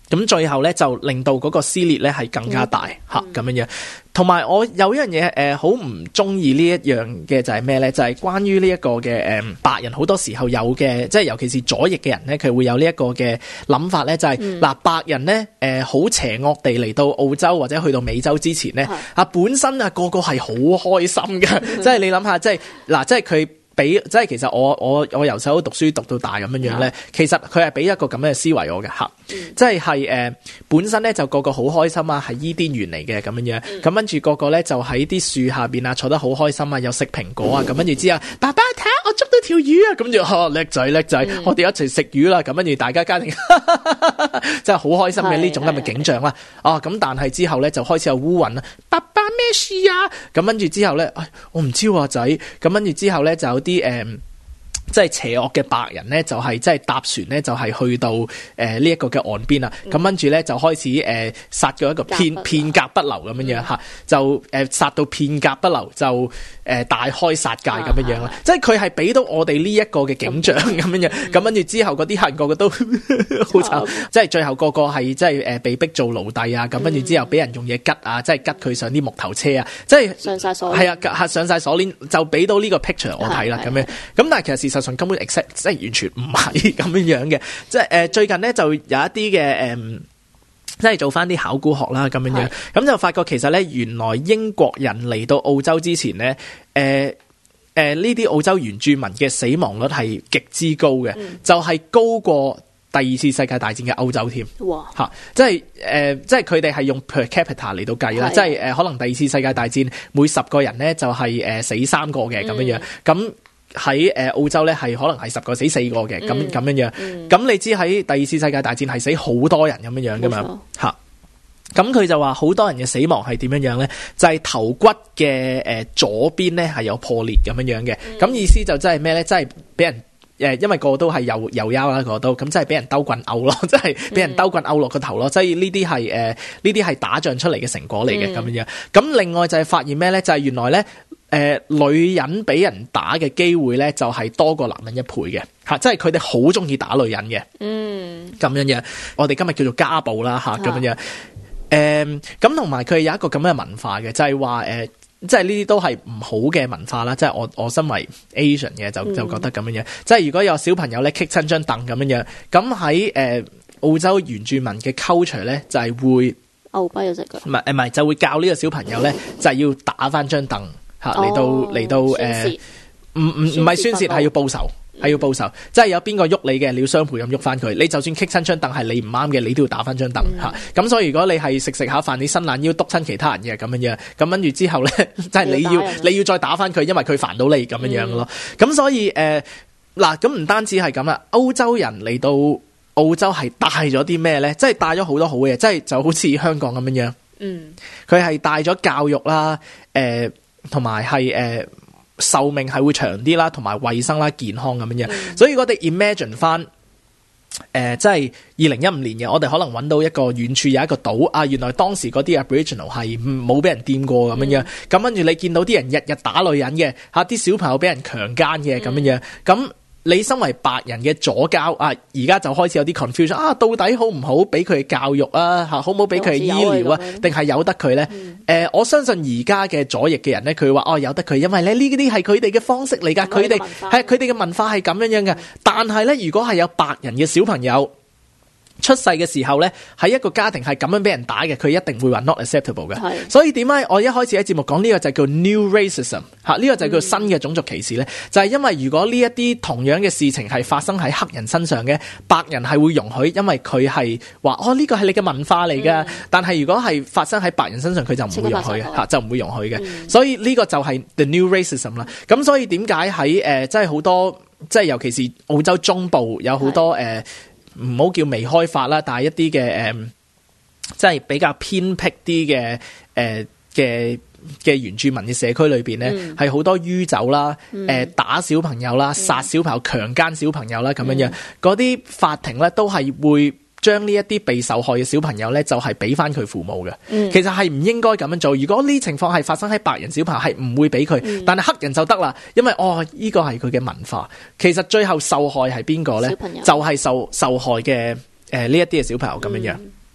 咁最後咧就令到嗰個撕裂咧係更加大嚇咁樣樣。同埋我有一樣嘢誒好唔中意呢一樣嘅就係咩咧？就係、是、關於呢一個嘅誒、嗯、白人好多時候有嘅，即係尤其是左翼嘅人咧，佢會有呢一個嘅諗法咧，就係、是、嗱、嗯、白人咧誒好邪惡地嚟到澳洲或者去到美洲之前咧，啊、嗯、本身啊個個係好開心嘅，即係、嗯、你諗下，即係嗱，即係佢。俾即係其實我我我由細到讀書讀到大咁樣樣咧，其實佢係俾一個咁樣嘅思維我嘅嚇，即係係誒本身咧就個個好開心啊，係伊甸園嚟嘅咁樣樣，咁跟住個個咧就喺啲樹下邊啊坐得好開心啊，又食蘋果啊，咁跟住之後，爸爸睇下我捉到條魚啊，咁就哦叻仔叻仔，我哋一齊食魚啦，咁跟住大家家庭真係好開心嘅呢種咁嘅景象啦。哦咁，但係之後咧就開始有烏雲啦，爸爸咩事啊？咁跟住之後咧，唉我唔知喎仔，咁跟住之後咧就有啲。啲誒、嗯，即係邪惡嘅白人咧，就係、是、即係搭船咧，就係、是、去到誒呢一個嘅岸邊啦。咁跟住咧就開始誒、呃、殺咗一個片片甲不留咁樣樣嚇，嗯、就誒、呃、殺到片甲不留，就誒、呃、大開殺戒咁樣樣啦。即係佢係俾到我哋呢一個嘅景象咁樣樣。咁跟住之後嗰啲客人個個都好慘，即係最後個個係即係誒被逼做奴隸啊。咁跟住之後俾人用嘢吉啊，即係吉佢上啲木頭車啊，即係上晒鎖係啊，上晒鎖鏈就俾到呢個 picture 我睇啦咁樣。咁但係其實事實上根本 accept 即係完全唔係咁樣樣嘅，即係誒、呃、最近咧就有一啲嘅誒，即係做翻啲考古學啦咁樣樣，咁就發覺其實咧原來英國人嚟到澳洲之前咧，誒誒呢啲澳洲原住民嘅死亡率係極之高嘅，嗯、就係高過第二次世界大戰嘅歐洲添。哇！嚇、啊，即係誒、呃，即係佢哋係用 per capita 嚟到計啦，的即係誒、呃、可能第二次世界大戰每十個人咧就係、是、誒、呃、死三個嘅咁樣樣，咁、嗯。喺誒澳洲咧係可能係十個死四個嘅咁咁樣樣，咁、嗯、你知喺第二次世界大戰係死好多人咁樣樣噶嘛嚇，咁佢就話好多人嘅死亡係點樣樣咧？就係、是、頭骨嘅誒、呃、左邊咧係有破裂咁樣樣嘅，咁、嗯、意思就真係咩咧？真係俾人誒、呃，因為個個都係右右腰啦，個個都咁，真係俾人兜棍毆咯，即係俾人兜棍毆落個頭咯，所以呢啲係誒呢啲係打仗出嚟嘅成果嚟嘅咁樣樣。咁另外就係發現咩咧？就係、是、原來咧。誒、呃、女人俾人打嘅機會咧，就係、是、多過男人一倍嘅嚇，即係佢哋好中意打女人嘅。嗯，咁樣樣，我哋今日叫做家暴啦嚇，咁樣樣。誒咁同埋佢有一個咁嘅文化嘅，就係話誒，即係呢啲都係唔好嘅文化啦。即係我我身為 Asian 嘅，就就覺得咁樣樣。嗯、即係如果有小朋友咧棘親張凳咁樣樣，咁喺誒澳洲原住民嘅 culture 咧，就係、是、會牛跛咗隻腳。唔係誒，唔係就會教呢個小朋友咧，就係、是、要打翻張凳。嚇嚟到嚟到誒，唔唔唔係宣泄，係要報仇，係要報仇。即係有邊個喐你嘅，你要雙倍咁喐翻佢。你就算棘親張凳係你唔啱嘅，你都要打翻張凳嚇。咁、嗯、所以如果你係食食下飯，你伸懶腰篤親其他人嘅咁樣樣，咁跟住之後咧，即係你要你要再打翻佢，因為佢煩到你咁樣樣咯。咁、嗯、所以誒嗱，咁、呃、唔單止係咁啦，歐洲人嚟到澳洲係帶咗啲咩咧？即係帶咗好多好嘢，即係就好似香港咁樣樣。嗯，佢係帶咗教育啦，誒、呃。同埋係誒壽命係會長啲啦，同埋衛生啦、健康咁樣樣。嗯、所以我哋 imagine 翻誒，即係二零一五年嘅，我哋可能揾到一個遠處有一個島啊，原來當時嗰啲 Aboriginal 係冇俾人掂過咁樣樣。咁跟住你見到啲人日日打女人嘅嚇，啲、啊、小朋友俾人強姦嘅咁樣樣咁。你身為白人嘅左膠啊，而家就開始有啲 confusion 啊，到底好唔好俾佢教育啊？嚇，好唔好俾佢醫療啊？定係由得佢咧？誒、嗯呃，我相信而家嘅左翼嘅人咧，佢話哦，由得佢，因為咧呢啲係佢哋嘅方式嚟㗎，佢哋係佢哋嘅文化係咁樣樣嘅。嗯、但係咧，如果係有白人嘅小朋友出世嘅時候咧，喺一個家庭係咁樣俾人打嘅，佢一定會話 not acceptable 嘅。是所以點解我一開始喺節目講呢個就叫 new racism 嚇，呢個就叫新嘅種族歧視咧？嗯、就係因為如果呢一啲同樣嘅事情係發生喺黑人身上嘅，白人係會容許，因為佢係話哦呢個係你嘅文化嚟㗎。嗯、但係如果係發生喺白人身上，佢就唔會容許嘅嚇，就唔會容許嘅。嗯、所以呢個就係 the new racism 啦。咁所以點解喺誒即係好多即係尤其是澳洲中部有好多誒。呃唔好叫未開發啦，但係一啲嘅誒，即係比較偏僻啲嘅誒嘅嘅原住民嘅社區裏邊咧，係好、嗯、多酗酒啦、誒、呃、打小朋友啦、殺小朋友、強姦小朋友啦咁樣樣，嗰啲、嗯、法庭咧都係會將呢一啲被受害嘅小朋友咧，就係俾翻佢父母嘅。嗯、其實係唔應該咁樣做。如果呢情況係發生喺白人小朋友，係唔會俾佢，嗯、但係黑人就得啦。因為哦，呢個係佢嘅文化。其實最後受害係邊個咧？就係受受害嘅誒呢一啲嘅小朋友咁樣樣。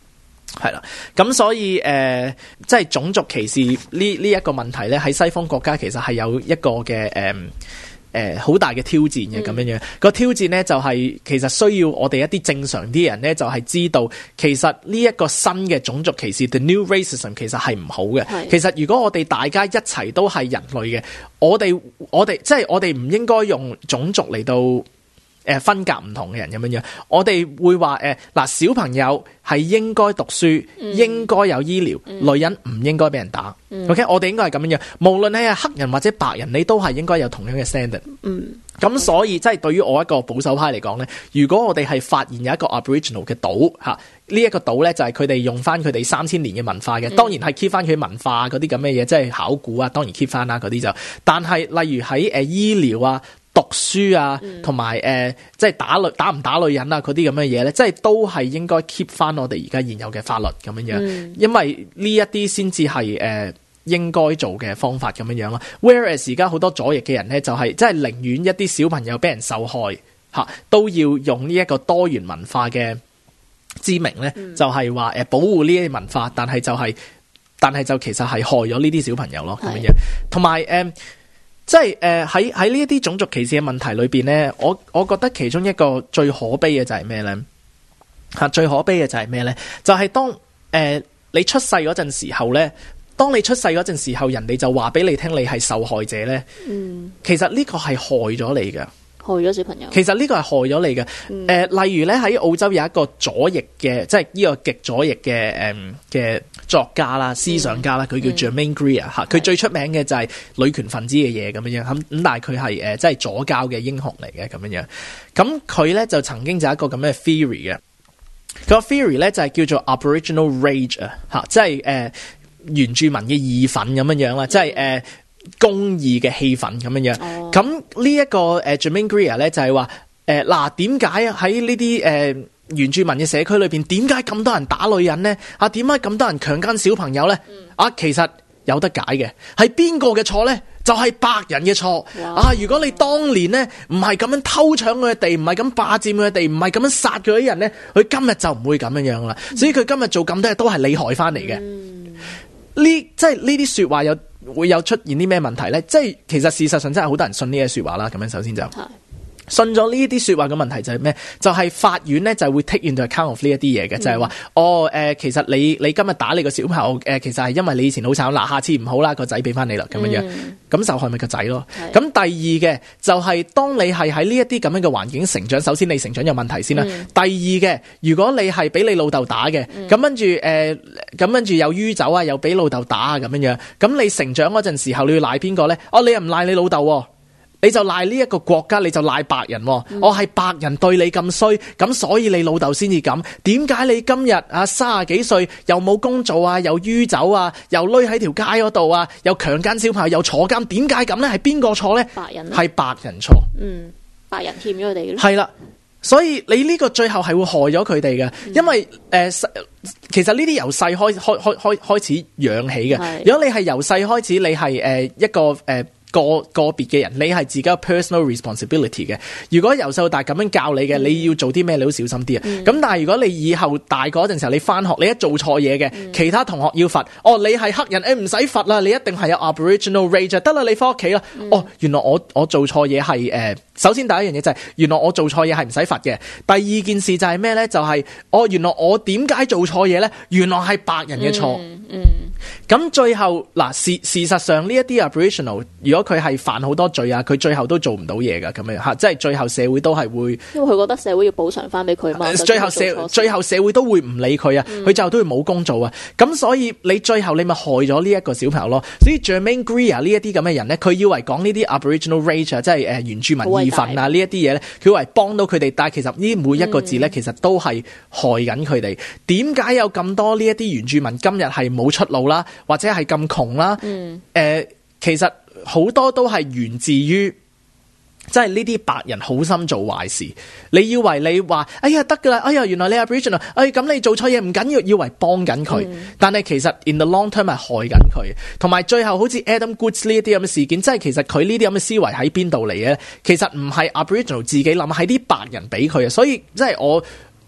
係啦，咁所以誒、呃，即係種族歧視呢呢一個問題咧，喺西方國家其實係有一個嘅誒誒好大嘅挑戰嘅咁樣樣。個挑戰咧就係、是、其實需要我哋一啲正常啲人咧，就係、是、知道其實呢一個新嘅種族歧視 the new racism 其實係唔好嘅。其實如果我哋大家一齊都係人類嘅，我哋我哋即係我哋唔應該用種族嚟到。誒分隔唔同嘅人咁樣樣，我哋會話誒嗱，小朋友係應該讀書，嗯、應該有醫療，嗯、女人唔應該俾人打。嗯、OK， 我哋應該係咁樣樣，無論你係黑人或者白人，你都係應該有同樣嘅 standard。嗯，咁所以即係對於我一個保守派嚟講咧，如果我哋係發現有一個 Aboriginal 嘅島嚇，呢、這、一個島咧就係佢哋用翻佢哋三千年嘅文化嘅，當然係 keep 翻佢文化嗰啲咁嘅嘢，即係考古啊，當然 keep 翻啦嗰啲就，但係例如喺誒、呃、醫療啊。讀書啊，同埋誒，即係打女打唔打女人啊，嗰啲咁嘅嘢咧，即係都係應該 keep 翻我哋而家現有嘅法律咁樣樣，嗯、因為呢一啲先至係誒應該做嘅方法咁樣樣咯。Whereas 而家好多左翼嘅人咧，就係即係寧願一啲小朋友俾人受害嚇，都要用呢一個多元文化嘅之名咧，嗯、就係話誒保護呢啲文化，但係就係、是，但係就其實係害咗呢啲小朋友咯咁樣樣，同埋誒。即係誒喺喺呢一啲種族歧視嘅問題裏邊咧，我我覺得其中一個最可悲嘅就係咩咧？吓，最可悲嘅就係咩咧？就係、是、當誒、呃、你出世嗰陣時候咧，當你出世嗰陣時候，人哋就話俾你聽你係受害者咧。嗯，其實呢個係害咗你嘅。害咗小朋友，其實呢個係害咗你嘅。誒、嗯呃，例如咧喺澳洲有一個左翼嘅，即係呢個極左翼嘅誒嘅作家啦、思想家啦，佢、嗯、叫 Germaine Greer 嚇，佢最出名嘅就係女權分子嘅嘢咁樣樣，咁咁但係佢係誒即係左膠嘅英雄嚟嘅咁樣樣。咁佢咧就曾經就有一個咁嘅 theory 嘅，個 theory 咧就係叫做 Aboriginal Rage 啊嚇，即係誒原住民嘅義憤咁樣樣啦，即係誒。公義嘅氣氛咁樣樣，咁、哦、呢一個誒 Germaine Greer 咧就係話誒嗱，點解喺呢啲誒原住民嘅社區裏邊，點解咁多人打女人咧？啊，點解咁多人強姦小朋友咧？嗯、啊，其實有得解嘅，係邊個嘅錯咧？就係、是、白人嘅錯。哇啊，如果你當年咧唔係咁樣偷搶佢嘅地，唔係咁霸佔佢嘅地，唔係咁樣殺佢啲人咧，佢今日就唔會咁樣樣啦。嗯、所以佢今日做咁多嘢都係你害翻嚟嘅。呢即係呢啲說話有會有出現啲咩問題咧？即係其實事實上真係好多人信呢啲說話啦。咁樣首先就信咗呢啲說話嘅問題就係咩？就係、是、法院咧就會 take into account of 呢一啲嘢嘅，嗯、就係話哦誒、呃，其實你你今日打你個小朋友誒、呃，其實係因為你以前好慘，嗱下次唔好啦，個仔俾翻你啦咁樣樣，咁、嗯、受害咪個仔咯。咁是第二嘅就係、是、當你係喺呢一啲咁樣嘅環境成長，首先你成長有問題先啦。嗯、第二嘅，如果你係俾你老豆打嘅，咁、嗯、跟住誒，咁、呃、跟住又酗酒啊，又俾老豆打啊咁樣樣，咁你成長嗰陣時候你要賴邊個咧？哦，你又唔賴你老豆。你就賴呢一個國家，你就賴白人、哦。嗯、我係白人對你咁衰，咁所以你老豆先至咁。點解你今日啊三十幾歲又冇工做啊，又酗酒啊，又匿喺條街嗰度啊，又強姦小朋友，又坐監？點解咁咧？係邊個錯咧？白人係白人錯。嗯，白人欠咗佢哋嘅。係啦，所以你呢個最後係會害咗佢哋嘅，嗯、因為誒、呃，其實呢啲由細開開開開開始養起嘅。是如果你係由細開始，你係誒、呃、一個誒。呃個個別嘅人，你係自己有 personal responsibility 嘅。如果由細到大咁樣教你嘅，嗯、你要做啲咩，你都小心啲啊。咁、嗯、但係如果你以後大個嗰陣時候，你翻學你一做錯嘢嘅，嗯、其他同學要罰，哦，你係黑人，誒唔使罰啦，你一定係有 Aboriginal rage，得啦，你翻屋企啦。嗯、哦，原來我我做錯嘢係誒，首先第一樣嘢就係、是、原來我做錯嘢係唔使罰嘅。第二件事就係咩咧？就係、是、哦，原來我點解做錯嘢咧？原來係白人嘅錯。嗯。嗯咁最後嗱，事事實上呢一啲 Aboriginal， 如果佢係犯好多罪啊，佢最後都做唔到嘢噶，咁樣吓，即係最後社會都係會，因為佢覺得社會要補償翻俾佢嘛。最後社最後社會都會唔理佢啊，佢、嗯、最後都會冇工做啊。咁所以你最後你咪害咗呢一個小朋友咯。所以 Germaine Greer 呢一啲咁嘅人咧，佢以為講呢啲 Aboriginal rage 啊，即係誒原住民義憤啊呢一啲嘢咧，佢以為幫到佢哋，但係其實呢每一個字咧，其實都係害緊佢哋。點解、嗯、有咁多呢一啲原住民今日係冇出路啦？或者係咁窮啦，誒、嗯呃，其實好多都係源自於，即係呢啲白人好心做壞事。你以為你話，哎呀得噶啦，哎呀原來你係 Aboriginal，哎咁你做錯嘢唔緊要，以為幫緊佢，嗯、但係其實 in the long term 係害緊佢。同埋最後好似 Adam Goodes 呢一啲咁嘅事件，即係其實佢呢啲咁嘅思維喺邊度嚟嘅？其實唔係 Aboriginal 自己諗，係啲白人俾佢啊。所以即係我。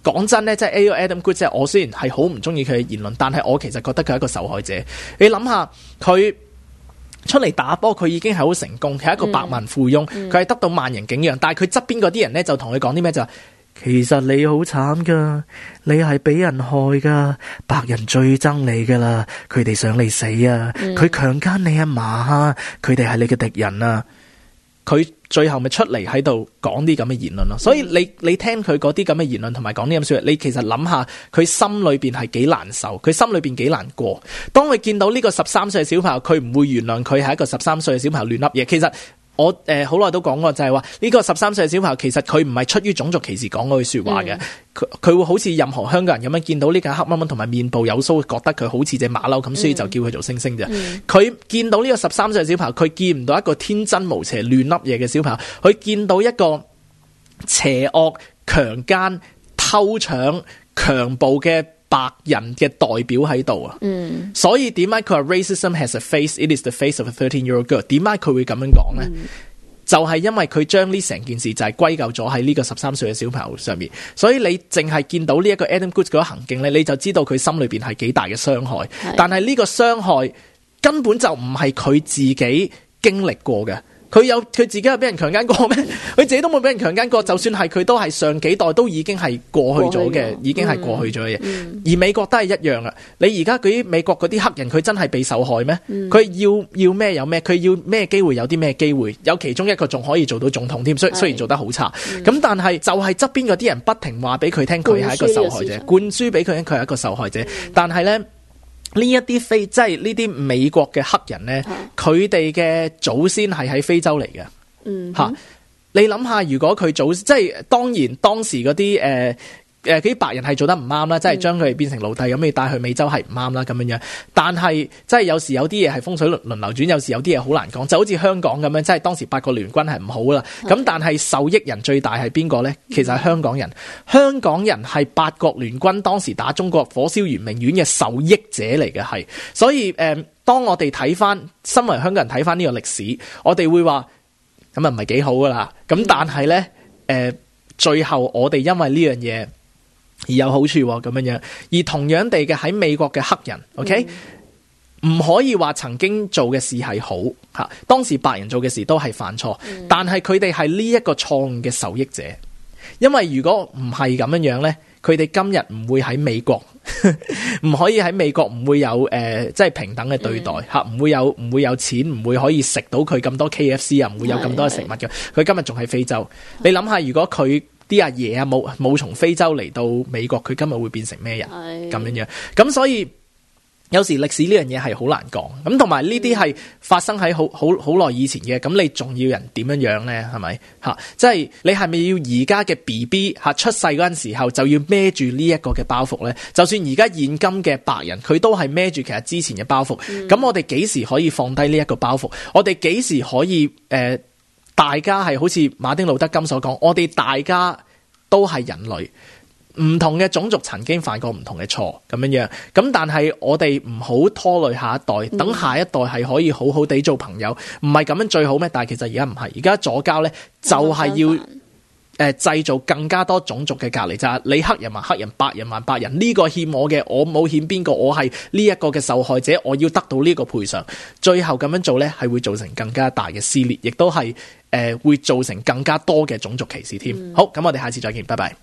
講真咧，即係 A. Adam Good 即係我雖然係好唔中意佢嘅言論，但係我其實覺得佢係一個受害者。你諗下佢出嚟打波，佢已經係好成功，佢係一個百萬富翁，佢係、嗯、得到萬人景仰，但係佢側邊嗰啲人咧就同佢講啲咩就話，其實你好慘噶，你係俾人害噶，白人最憎你噶啦，佢哋想你死啊，佢強姦你阿嫲啊，佢哋係你嘅敵人啊，佢最後咪出嚟喺度講啲咁嘅言論咯。所以你你聽佢嗰啲咁嘅言論同埋講啲咁嘅說話，你其實諗下佢心裏邊係幾難受，佢心裏邊幾難過。當佢見到呢個十三歲嘅小朋友，佢唔會原諒佢係一個十三歲嘅小朋友亂笠嘢。其實我誒好耐都講過，就係話呢個十三歲嘅小朋友其實佢唔係出於種族歧視講嗰句說話嘅，佢佢、嗯、會好似任何香港人咁樣見到呢個黑掹掹同埋面部有鬚，覺得佢好似隻馬騮咁，所以就叫佢做星星啫。佢、嗯、見到呢個十三歲嘅小朋友，佢見唔到一個天真無邪亂笠嘢嘅小朋友，佢見到一個邪惡、強姦、偷搶、強暴嘅白人嘅代表喺度啊，嗯、所以點解佢話 racism has a face, it is the face of a thirteen-year-old girl？ 點解佢會咁樣講呢？嗯、就係因為佢將呢成件事就係歸咎咗喺呢個十三歲嘅小朋友上面，所以你淨係見到呢一個 Adam Goods 嗰個行徑咧，你就知道佢心裏邊係幾大嘅傷害。是但係呢個傷害根本就唔係佢自己經歷過嘅。佢有佢自己有俾人強姦過咩？佢自己都冇俾人強姦過，就算係佢都係上幾代都已經係過去咗嘅，已經係過去咗嘅嘢。嗯、而美國都係一樣啊！你而家嗰啲美國嗰啲黑人，佢真係被受害咩？佢、嗯、要要咩有咩？佢要咩機會有啲咩機會？有其中一個仲可以做到總統添，雖雖然做得好差。咁、嗯、但係就係側邊嗰啲人不停話俾佢聽，佢係一個受害者，灌輸俾佢聽，佢係一個受害者。嗯、但係咧。呢一啲非即係呢啲美國嘅黑人咧，佢哋嘅祖先係喺非洲嚟嘅，嚇、嗯哼啊！你諗下，如果佢祖即係當然當時嗰啲誒誒啲白人係做得唔啱啦，即係將佢哋變成奴隸咁，你帶去美洲係唔啱啦咁樣樣。但係即係有時有啲嘢係風水輪輪流轉，有時有啲嘢好難講，就好似香港咁樣，即係當時八國聯軍係唔好啦。咁、嗯、但係受益人最大係邊個咧？其實係香港人，香港人係八國聯軍當時打中國火燒圓明園嘅受益者嚟嘅，係。所以誒、呃，當我哋睇翻身為香港人睇翻呢個歷史，我哋會話咁啊唔係幾好噶啦。咁但係咧誒，最後我哋因為呢樣嘢而有好處咁樣樣，而同樣地嘅喺美國嘅黑人 ，OK，唔、嗯、可以話曾經做嘅事係好吓，當時白人做嘅事都係犯錯，嗯、但係佢哋係呢一個錯誤嘅受益者，因為如果唔係咁樣樣咧，佢哋今日唔會喺美國，唔可以喺美國唔會有誒、呃，即係平等嘅對待吓，唔、嗯、會有唔會有錢，唔會可以食到佢咁多 K F C 啊，唔會有咁多食物嘅，佢今日仲喺非洲，嗯、你諗下如果佢。啲阿爺啊冇冇從非洲嚟到美國，佢今日會變成咩人咁樣樣？咁所以有時歷史呢樣嘢係好難講。咁同埋呢啲係發生喺好好好耐以前嘅，咁你仲要人點樣樣咧？係咪嚇？即係你係咪要而家嘅 B B 嚇出世嗰陣時候就要孭住呢一個嘅包袱咧？就算而家現今嘅白人，佢都係孭住其實之前嘅包袱。咁、嗯、我哋幾時可以放低呢一個包袱？我哋幾時可以誒？呃大家係好似馬丁路德金所講，我哋大家都係人類，唔同嘅種族曾經犯過唔同嘅錯咁樣樣。咁但係我哋唔好拖累下一代，等下一代係可以好好地做朋友，唔係咁樣最好咩？但係其實而家唔係，而家左膠呢就係要誒製造更加多種族嘅隔離，就係、是、你黑人還黑人，白人還白人，呢、這個欠我嘅，我冇欠邊個，我係呢一個嘅受害者，我要得到呢個賠償。最後咁樣做呢，係會造成更加大嘅撕裂，亦都係誒、呃、會造成更加多嘅種族歧視添。嗯、好，咁我哋下次再見，拜拜。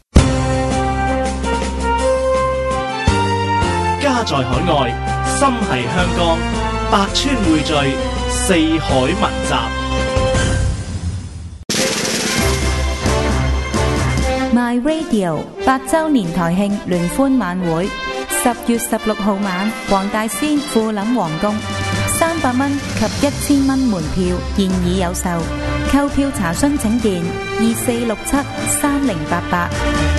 家在海外，心繫香港，百川匯聚，四海文集。 My Radio 八周年台慶聯歡晚會，十月十六號晚，黃大仙富林皇宮，三百蚊及一千蚊門票現已有售，購票查詢請電二四六七三零八八。